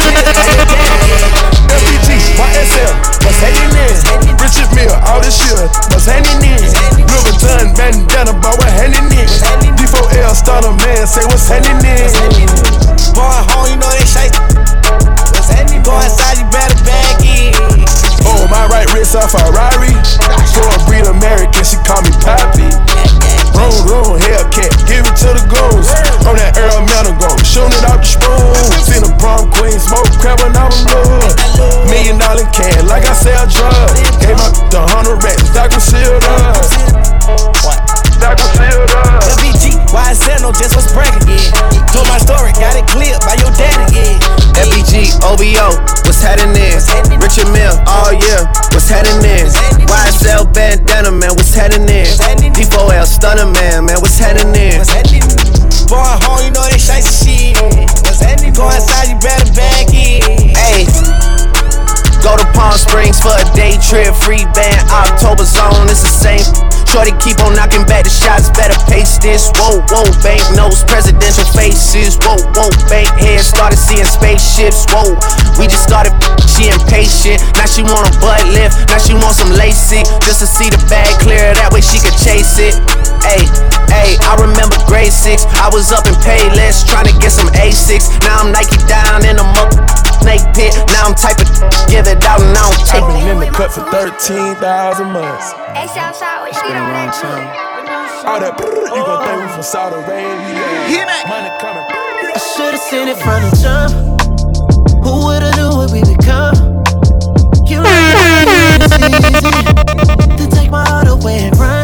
FBG, YSL, what's happening? Richard Mill, all this shit, what's happening? Louis Vuitton, bandana, boy, what happening? D4L, starter man, say what's happening? Going home, you know they shake. What's happening? Go inside, you better bag it. Oh, my right wrist a Ferrari. For a breed American, she call me Poppy. Room, Hellcat, give it to the goons. On that Earl Mountain gold, shooting it out the spoon. Seen a prom queen, smoke crab when I was low. $1 million can, like I sell drugs. Gave up the 100 racks, Doc was sealed up. Doc was sealed up. FBG, YSL, no just was bragging, yeah. Told my story, got it cleared by your daddy, yeah. FBG, OVO, what's happening? Richard Mill, all year, what's happening? YSL bandana, man, what's happening? D4L stunner, man, what's happening? Going home, you know they shite shit. What's happening? Go inside, you better bag it. Hey, go to Palm Springs for a day trip, free band, October zone, it's the same. Shorty keep on knocking back the shots, better pace this. Whoa, bank notes, presidential faces. Whoa, bank head, started seeing spaceships. Whoa, we just started, she impatient. Now she want a butt lift, now she want some LASIK. Just to see the bag clear, that way she could chase it. Ayy, I remember grade 6, I was up in Payless, trying to get some A6. Now I'm Nike down in the snake pit. Now I'm typing, give it out and I don't take it. I've been in the cut for 13,000 months. Hey, Southside, what you get on that time? All that you gon' think we from Saudi Arabia. Money coming. I should've seen it from the jump. Who would've knew what we become? You know it's easy to take my heart away and run.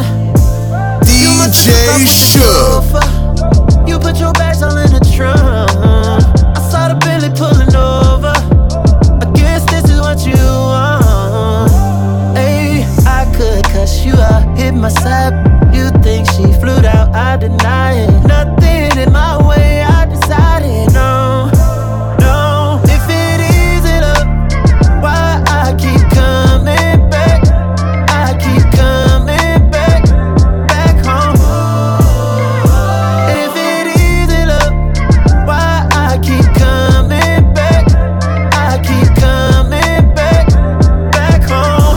DJ Shook. You put your bags all in the trunk. I saw the Bentley pulling over. I guess this is what you want. Hey, I could cuss you out, hit my side. You think she flew out, I deny it. Nothing in my way, I decided no. If it isn't up, why I keep coming back? I keep coming back home. If it isn't up, why I keep coming back? I keep coming back home.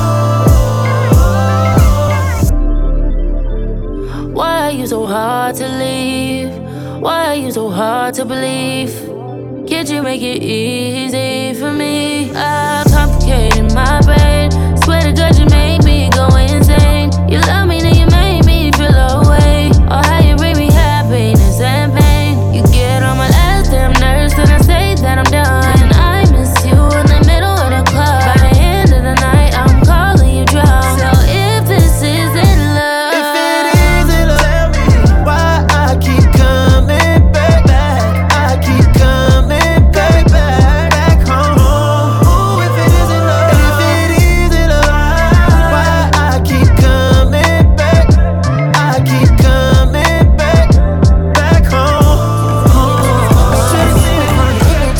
Why are you so hard to leave? Why are you so hard to believe? Can't you make it easy for me? I'm complicated my brain. Swear to God you make me go insane. You love me, then you make me feel away. Or how you bring me happiness and pain. You get on my last damn nerves, then I say that I'm done. And I miss you in the middle of the club. By the end of the night, I'm calling you drunk. So if this isn't love, if it isn't love, tell me why I keep coming back. I keep coming back home. Ooh, if it isn't love, why I keep coming back. I keep coming back home. I should've seen it from the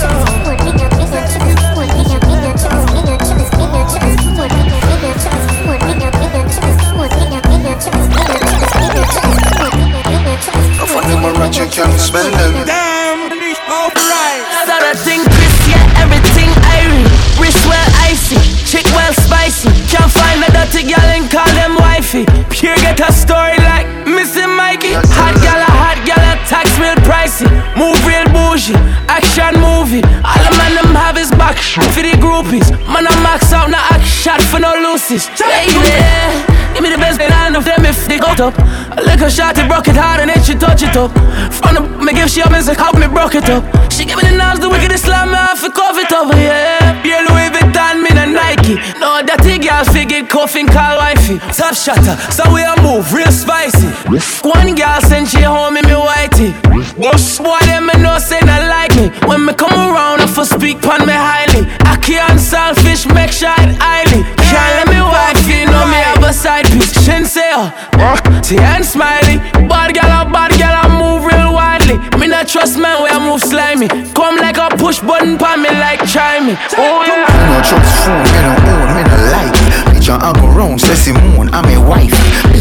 You can't spend them. damn, alright. So that thing Chris, yeah, everything irie. Wrist well icy, chick well spicy. Can't find a dirty gal and call them wifey. Pure get a story like Missing Mikey. Hot gal, tax real pricey. Move real bougie, action movie. All the man them have his back for the groupies. Man I max out, now act shot for no loosies. Yeah. Give me the best thing I know them if they go up. A little shot, it broke it hard and then she touch it up. From the me give she up and say how me broke it up. She give me the knobs, the wicked slam me off, cover it up, yeah. Yeah, Louis Vuitton, me the Nike. No, that thing girl figure coughing call wifey. Top shatter, so we a move real spicy. One girl send she home in me whitey. Most boy them me know say not like me. When me come around, I for speak pon me highly. I can't selfish, make sure it highly. Can't let me wifey, know me have a side piece. Shin say she ain't smiley. Bad gal, I move real widely. Me not trust man where I move slimy. Come like a push button pan me like try me. Oh yeah. Me no trust phone, me no own, me no like it. Bitch, I'm uncle wrong, says Simone, I'm a wife. Me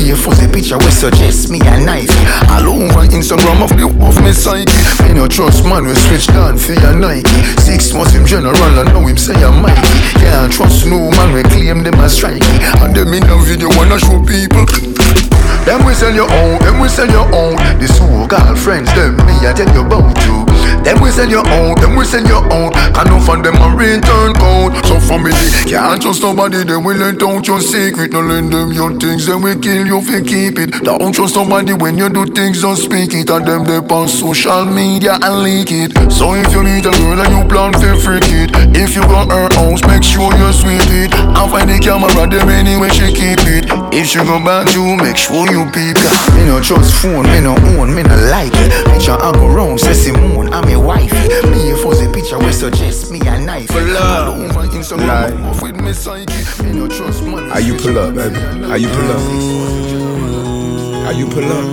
Me a fuzzy picture we suggest me a knife. All over Instagram of me psyche. Me no trust man we switch down for your Nike. 6 months him general and now him say I'm Mikey. Can't trust no man we claim them as strikey. And them in a video wanna show people. Them we sell your own, them we sell your own. The so-called friends, them me I tell you about you. Them we sell your own, them we sell your own. Can no find them a return code. So family, can't trust nobody, then we let out your secret. No lend them your things, then we kill you if you keep it. Don't trust nobody when you do things, don't speak it. And them they on social media and leak it. So if you meet a girl and you plan to freak it, if you got her house, make sure you sweep it. And find the camera, them anyway she keep it. If she go back you, make sure you peep. Me no trust phone, me no own, me no like it. Picture I go round, say Simone, I'm a wifey. Me a fuzzy picture we suggest me a knife. For love, like with me psyche. Me no trust money. How you pull up, baby? How you pull up? How you pull up?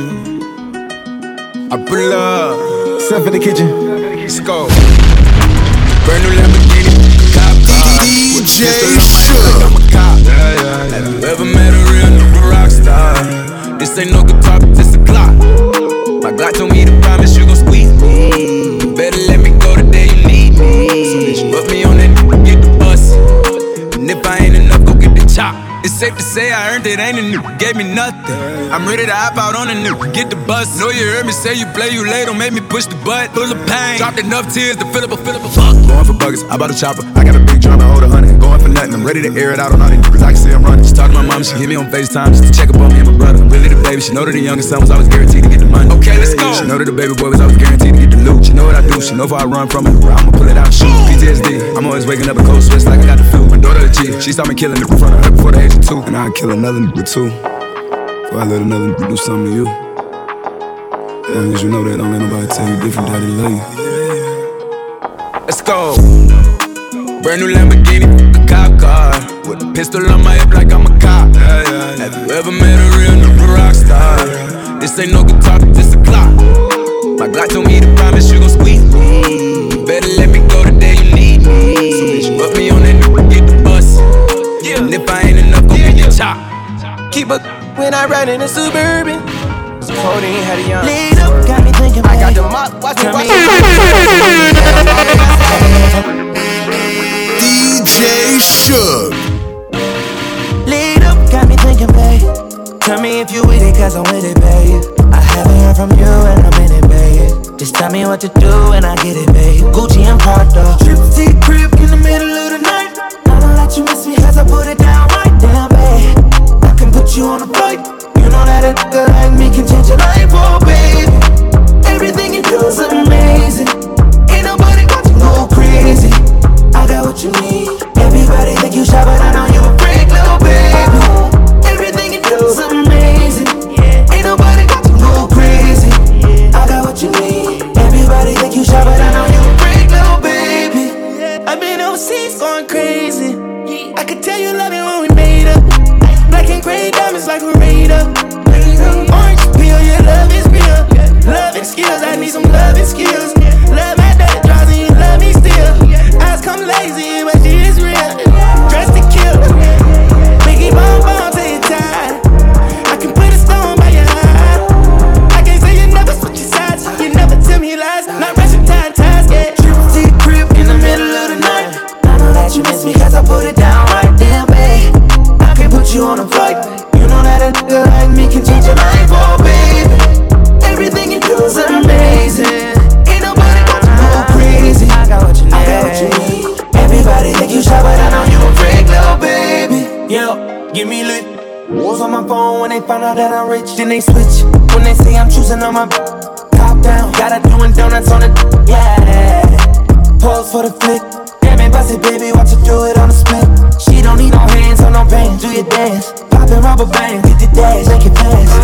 I pull up. Step in the kitchen. Let's go. Brand new Lamborghini, cop car. DJ Shook. Have you ever met a real new rock star? This ain't no guitar, but this a Glock. My Glock told me to promise you gon' squeeze me. You better let me go the day you need me. So put me on that get the bus. And if I ain't enough, go get the chop. It's safe to say I earned it, ain't a new, gave me nothing. I'm ready to hop out on a new, get the bus. Know you heard me say you play, you late, don't make me push the butt. Full of pain, dropped enough tears to fill up a fuck. Going for buggers, I bought a chopper. I got a big drum, I hold 100. Going for nothing, I'm ready to air it out on all these niggas. I can see I'm running. She talked to my mom, she hit me on FaceTime just to check up on me and my brother. I'm really the baby, she know that the youngest son was always guaranteed to get the money. Okay, let's go. She know that the baby boy was always guaranteed to get the loot. She know what I do, she know if I run from it, I'ma pull it out and shoot. PTSD, I'm always waking up a cold sweats like I got the flu. My daughter a G, she saw me killing it in front of her before the age of 2. And I'd kill another nigga too, before I let another nigga do something to you. As long as you know that, don't let nobody tell you different, daddy love you. Let's go. Brand new Lamborghini, a cop car. With a pistol on my hip like I'm a cop. Have you ever met a real new rock star? This ain't no guitar, but this a Glock. My Glock told me to promise you gon' squeeze me. You better let me go the day you need me. So put me on that new, get the bus. And if I ain't enough, go get the chop. Keep a when I ride in a Suburban. Codeine had a young. Lead up, got me thinking. I got the mop, watch me. DJ Shook. Lead up, got me thinking, babe. Tell me if you with it, cause I'm with it, babe. I haven't heard from you and I'm in it, babe. Just tell me what to do and I get it, babe. Gucci and Prada. Trip to the crib in the middle of the night. I don't let you miss me cause I put it down right down, babe. I can put you on a flight. You know that a nigga like me can change your life, oh baby. Everything you do is amazing. Ain't nobody got you go crazy. I got what you need. Everybody think you shy, but I know you a freak, little baby. Everything you do is amazing. Ain't nobody got you go crazy. I got what you need. Everybody think you shy, but I know you a freak, little baby. I've been overseas going crazy. I could tell you love it when we made up. Black and gray diamonds like a radar. Orange peel, your love is real. Love and skills, I need some love and skills. Love at that drives and you love me still. Eyes come lazy, but she is real. Dressed to kill. Biggie bomb bomb till you're tired. I can put a stone by your eye. I can't say you never switch your sides. You never tell me lies. Not rushing ties, yeah. Trip to the crib in the middle of the night. I know that you miss me cause I put it down right there, babe. I can put you on a flight. You know that a nigga like me can change your life, oh baby. Everything you do is amazing. Ain't nobody got to go crazy. I got what you need. I got what you need. Everybody think you shy, but I know you a freak, little baby. Yo, give me lit. Wolves on my phone when they find out that I'm rich. Then they switch when they say I'm choosing on my top down. Gotta doing donuts on the yeah. Pose for the flick. Damn it, bust it, baby, watch her do it on the split. She don't need no hands or no pain. Do your dance, poppin' rubber band, hit the dash, make it fast.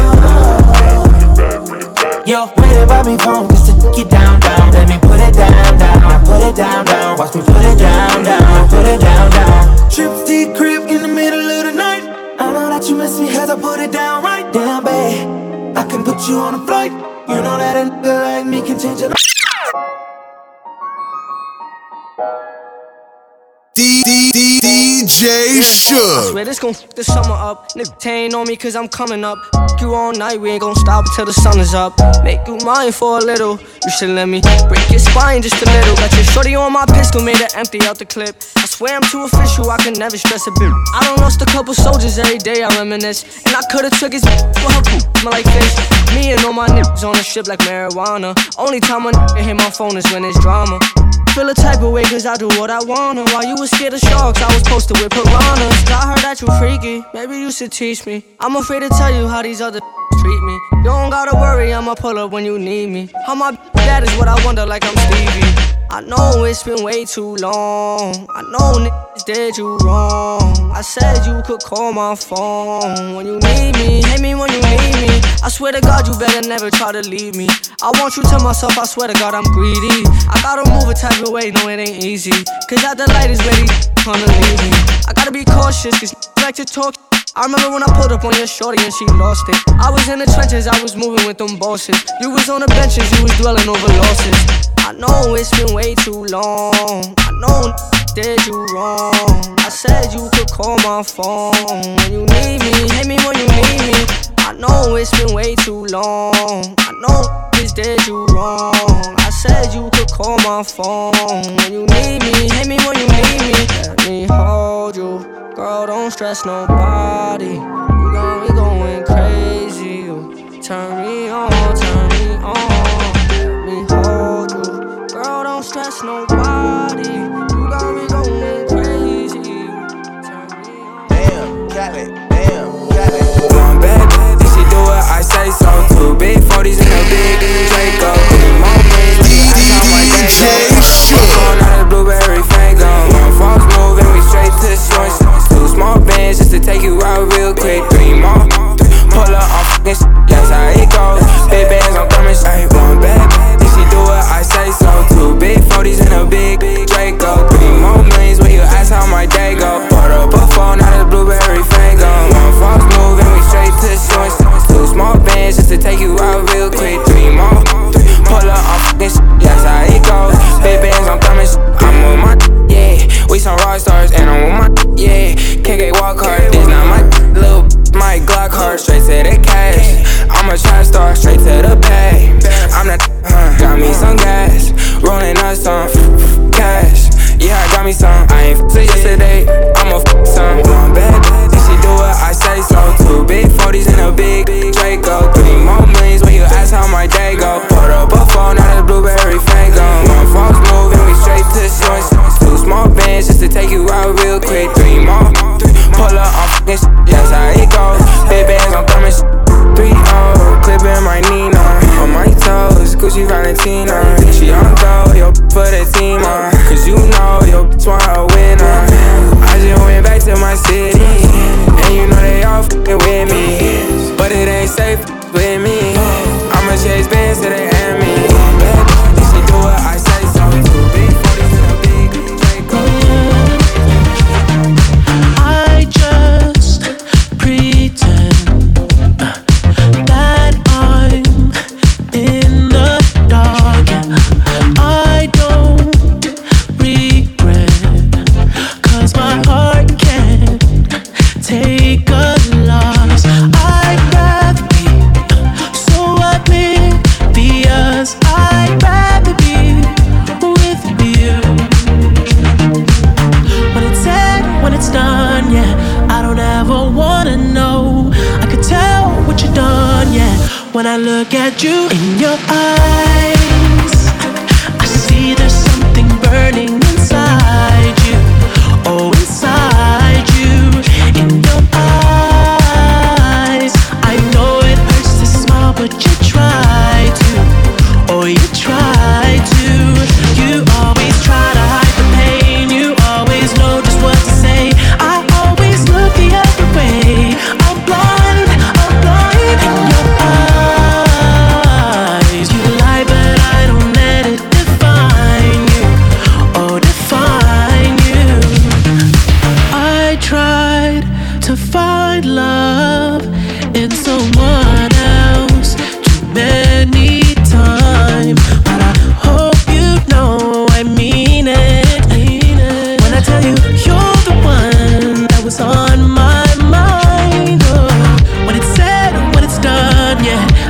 Yo, wait about me phone just to get down, down. Let me put it down, down. I put it down, down. Watch me put it down, down. Put it down, down. Trip to the crib in the middle of the night. I know that you miss me cause I put it down right down, babe. I can put you on a flight. You know that a nigga like me can change your life. DJ DJ Shook. I swear this gon' f the summer up. Nigga, ain't on me cause I'm coming up. F you all night, we ain't gon' stop until the sun is up. Make you mine for a little. You should let me break your spine just a little. Got your shorty on my pistol, made it empty out the clip. I swear I'm too official, I can never stress a bit. I done lost a couple soldiers every day, I reminisce. And I could've took his for her poop, smell like fish. Me and all my niggas on the strip like marijuana. Only time a nigga hit my phone is when it's drama. Feel a type of way cause I do what I wanna. While you was scared of sharks, I was posted with piranhas. I heard that you freaky, maybe you should teach me. I'm afraid to tell you how these other treat me. You don't gotta worry, I'ma pull up when you need me. How my that is what I wonder like I'm Stevie. I know it's been way too long. I know niggas did you wrong. I said you could call my phone when you need me. Hit me when you need me. I swear to God you better never try to leave me. I want you to myself, I swear to God I'm greedy. I gotta move a type of way, no it ain't easy. Cause at the light is ready, trying to leave me. I gotta be cautious cause like to talk. I remember when I pulled up on your shorty and she lost it. I was in the trenches, I was moving with them bosses. You was on the benches, you was dwelling over losses. I know it's been way too long. I know did you wrong. I said you could call my phone when you need me. Hit me when you need me. I know it's been way too long. I know this did you wrong. I said you could call my phone when you need me. Hit me when you need me. Let me hold you. Girl, don't stress nobody. You got me going crazy. You turn me on, turn me on. Let me hold you. Girl, don't stress nobody. You got me going crazy. Turn me on. Damn, got it. Damn, got it. One bad bitch, she do what I say so. Two big 40s and a big Draco. Three more rings, that's how my day go. Going out of blueberry fango. One false move and we straight to shorts. Two small bands just to take you out real quick. Three more, pull up on fucking shit, that's how it goes. Big bands, I'm coming straight. One bad bitch, she do what I say so. Two big 40s and a big Draco. Three more millions when you ask how my day go. Put up a phone out of blueberry fango. One false move and we straight to shorts. Two small bands just to take you out real quick. Three more, pull up on fucking shit, that's how it goes. Big bands, I'm coming I'm on my yeah. We some rock stars and I'm on my yeah. Can't get walk hard, this not my little my Glock hard, straight to the cash. I'm a trap star, straight to the pay. I'm not got me some gas, rolling up some cash. Yeah, I got me some. I ain't f***ed yesterday, I'ma f*** some. One bad bitch, she do what I say so. Two big 40s and a big Draco. Three more millions when you ask how my day go. Put up a phone out of blueberry fango. One false move and we straight to shorts. Two small bands just to take you out real quick. Three more, pull up on fucking shit, that's how it goes. Big bands, I'm coming 3-0, clipping my Nina. On my toes, Gucci Valentina. She on go, yo, for the team on. Cause you know, yo, want a winner. I just went back to my city, and you know they all f***ing with me. But it ain't safe with me. I'ma chase bands till they end me. She do what I say so. Two big 40s and a big Draco. I just pretend that I'm in the dark. I don't regret, 'cause my heart can't take a loss. I'd rather be so oblivious. I'd rather be with you. When it's said, when it's done, yeah, I don't ever wanna know. I could tell what you've done, yeah. When I look at you in your eyes, I see there's something burning inside you. Oh, inside you, in your eyes. I know it hurts to smile, but you try to. Oh, you try to. You always try to hide the pain. You always know just what to say. I always look the other way. I'm blind in your eyes. You lie, but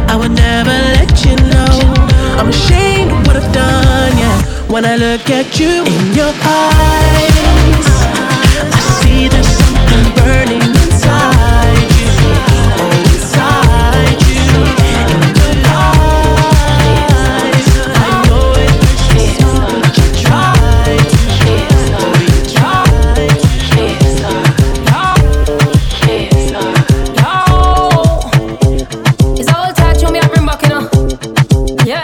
I would never let you know. I'm ashamed of what I've done, yeah. When I look at you in your eyes, I see there's something burning inside you. Oh, inside you. In your eyes, I know it hurts me so, but you try to. Oh, you try to. It's all touch on me, I bring back, you know. Yeah.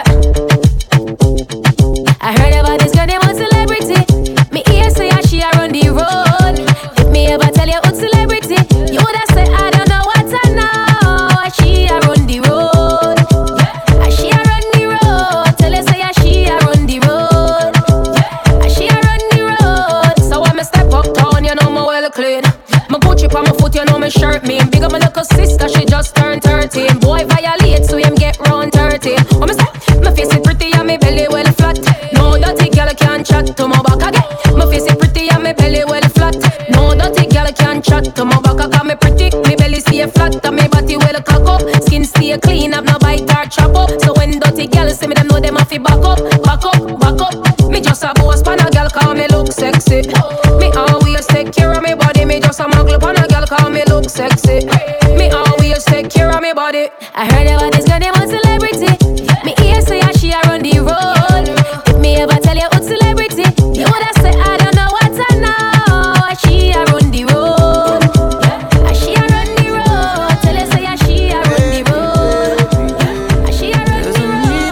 I heard about this girl, they want celebrity. Me ear say how she a run the road. If me ever tell you what celebrity, you woulda say I don't know what I know. She a run the road. Yeah. She a run the road. Tell her say she a run the road. Yeah. She a run the road. So when me step uptown, you know me well clean. My Gucci on my foot, you know me shirt mean. Big up my little sister, she just turned 13. Boy violate, so him get round 13. What me say? My face is pretty and my belly well flat. No dirty girl can't chat to my back again. My face is pretty and my belly well flat. No dirty girl can't chat to my back. I got me pretty, my belly stay flat and my body well cock up. Skin stay clean, have no bite or chop up. So when dirty girl see me, them know them have to back up, back up, back up. Me just a boss pan a girl call me look sexy. Me always take care of me body. Me just a muggle pan a girl call me look sexy. Me always take care of me body. I heard about this girl, they want celebrity. Me ear say how she a run the road. If me ever tell you what celebrity, you woulda say I don't know what I know. She a run the road. Yeah. She a run the road. Tell her say she a run the road. Yeah. She a run the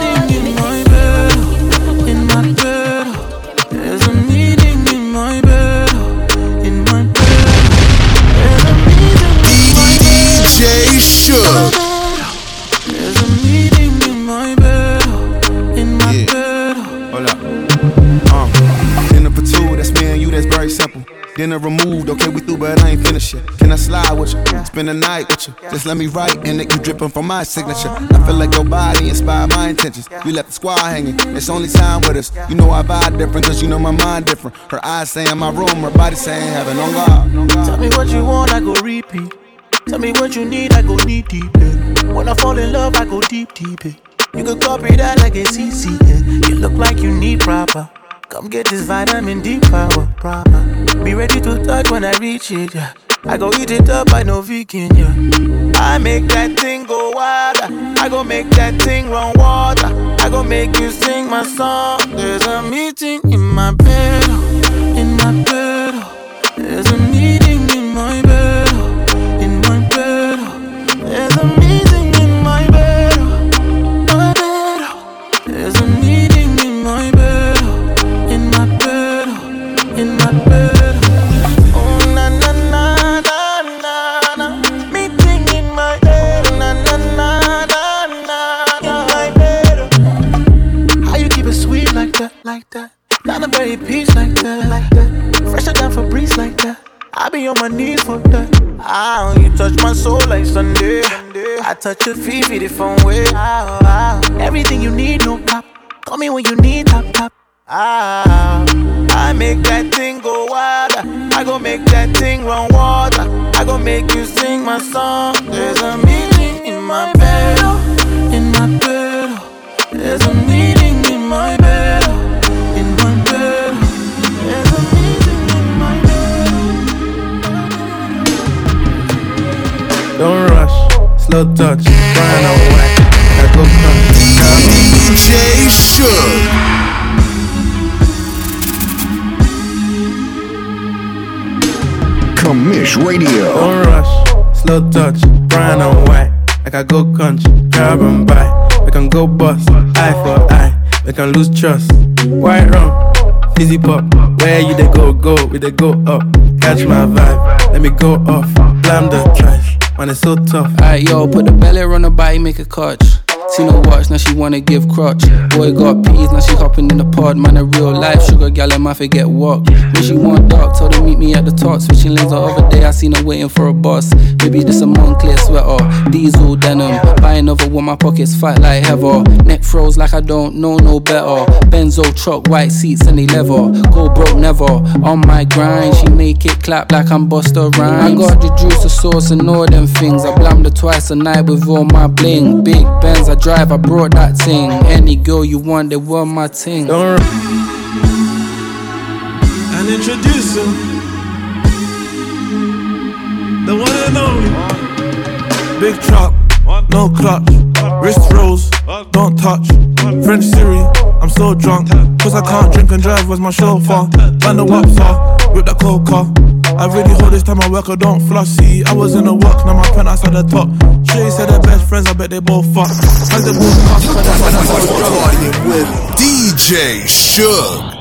road. In my bed, there's a meeting in my bed, in my bed. There's a meeting in my bed. DJ Shook. There's a meeting in my bed, in my bed. Hold up. Dinner for two, that's me and you, that's very simple. Dinner removed, okay, we through, but I ain't finished yet. Can I slide with you? Spend the night with you. Just let me write and let you drippin' from my signature. I feel like your body inspired my intentions. You left the squad hanging, it's only time with us. You know I vibe different, cause you know my mind different. Her eyes saying my room, her body saying heaven on God. Tell me what you want, I go repeat. Tell me what you need, I go deep, deep. When I fall in love, I go deep, deep. You could copy that like a CC. You look like you need proper. Come get this vitamin D power, proper. Be ready to touch when I reach it, yeah. I go eat it up, I know vegan, yeah. I make that thing go wilder. I go make that thing run water. I go make you sing my song. There's a meeting in my bed, in my bed. There's a meeting in my bed, in my bed. There's a meeting in my bed, my bed. There's a meeting in my bed, in my bed, in my bed. Oh na na na na na na. Meeting in my bed, na na na na na. In my bed. How you keep it sweet like that, like that? Down the very peace like that, like that. Fresher than Febreze like that. I be on my knees for that. Ah, you touch my soul like Sunday. I touch your feet the phone way. Everything you need, no cap. Call me when you need top, top. I make that thing go wilder. I go make that thing run water. I go make you sing my song. There's a meeting in my bed, in my bed. There's a meeting in my bed, in my bed. There's a meeting in my bed. Don't rush, slow touch, grind on whack. I go come. DJ Shook. Commish Radio. Don't rush, slow touch, grind on whack. Like I go country, grab and buy. We can go bust, eye for eye. We can lose trust. White rum, fizzy pop. Where you they go, we they go up. Catch my vibe, let me go off. Blam the trash, man it's so tough. Alright, yo, put the belly on the body, make a catch. Seen her watch, now she wanna give crutch. Boy got peas, now she hopping in the pod. Man, a real life sugar gal, I might forget walk. When she want dark, told her meet me at the top. Switching lanes the other day, I seen her waiting for a bus. Maybe this a Moncler sweater, diesel denim. Buy another one, my pockets fat like heather. Neck froze like I don't know no better. Benzo truck, white seats and they leather. Go broke never, on my grind. She make it clap like I'm Busta Rhymes. I got the juice, the sauce and all them things. I blammed her twice a night with all my bling. Big Benz I drive, I brought that thing. Any girl you want, they want my ting. And introduce him, the one and only. Big truck, no clutch. Wrist rolls, don't touch. French Siri, I'm so drunk. Cause I can't drink and drive, where's my chauffeur? Man the wops are, with the coca. I really hold this time I work, I don't floss. See, I was in the work, now my penthouse at the top. Shay said they're best friends, I bet they both fuck. As they both cost, DJ Shook.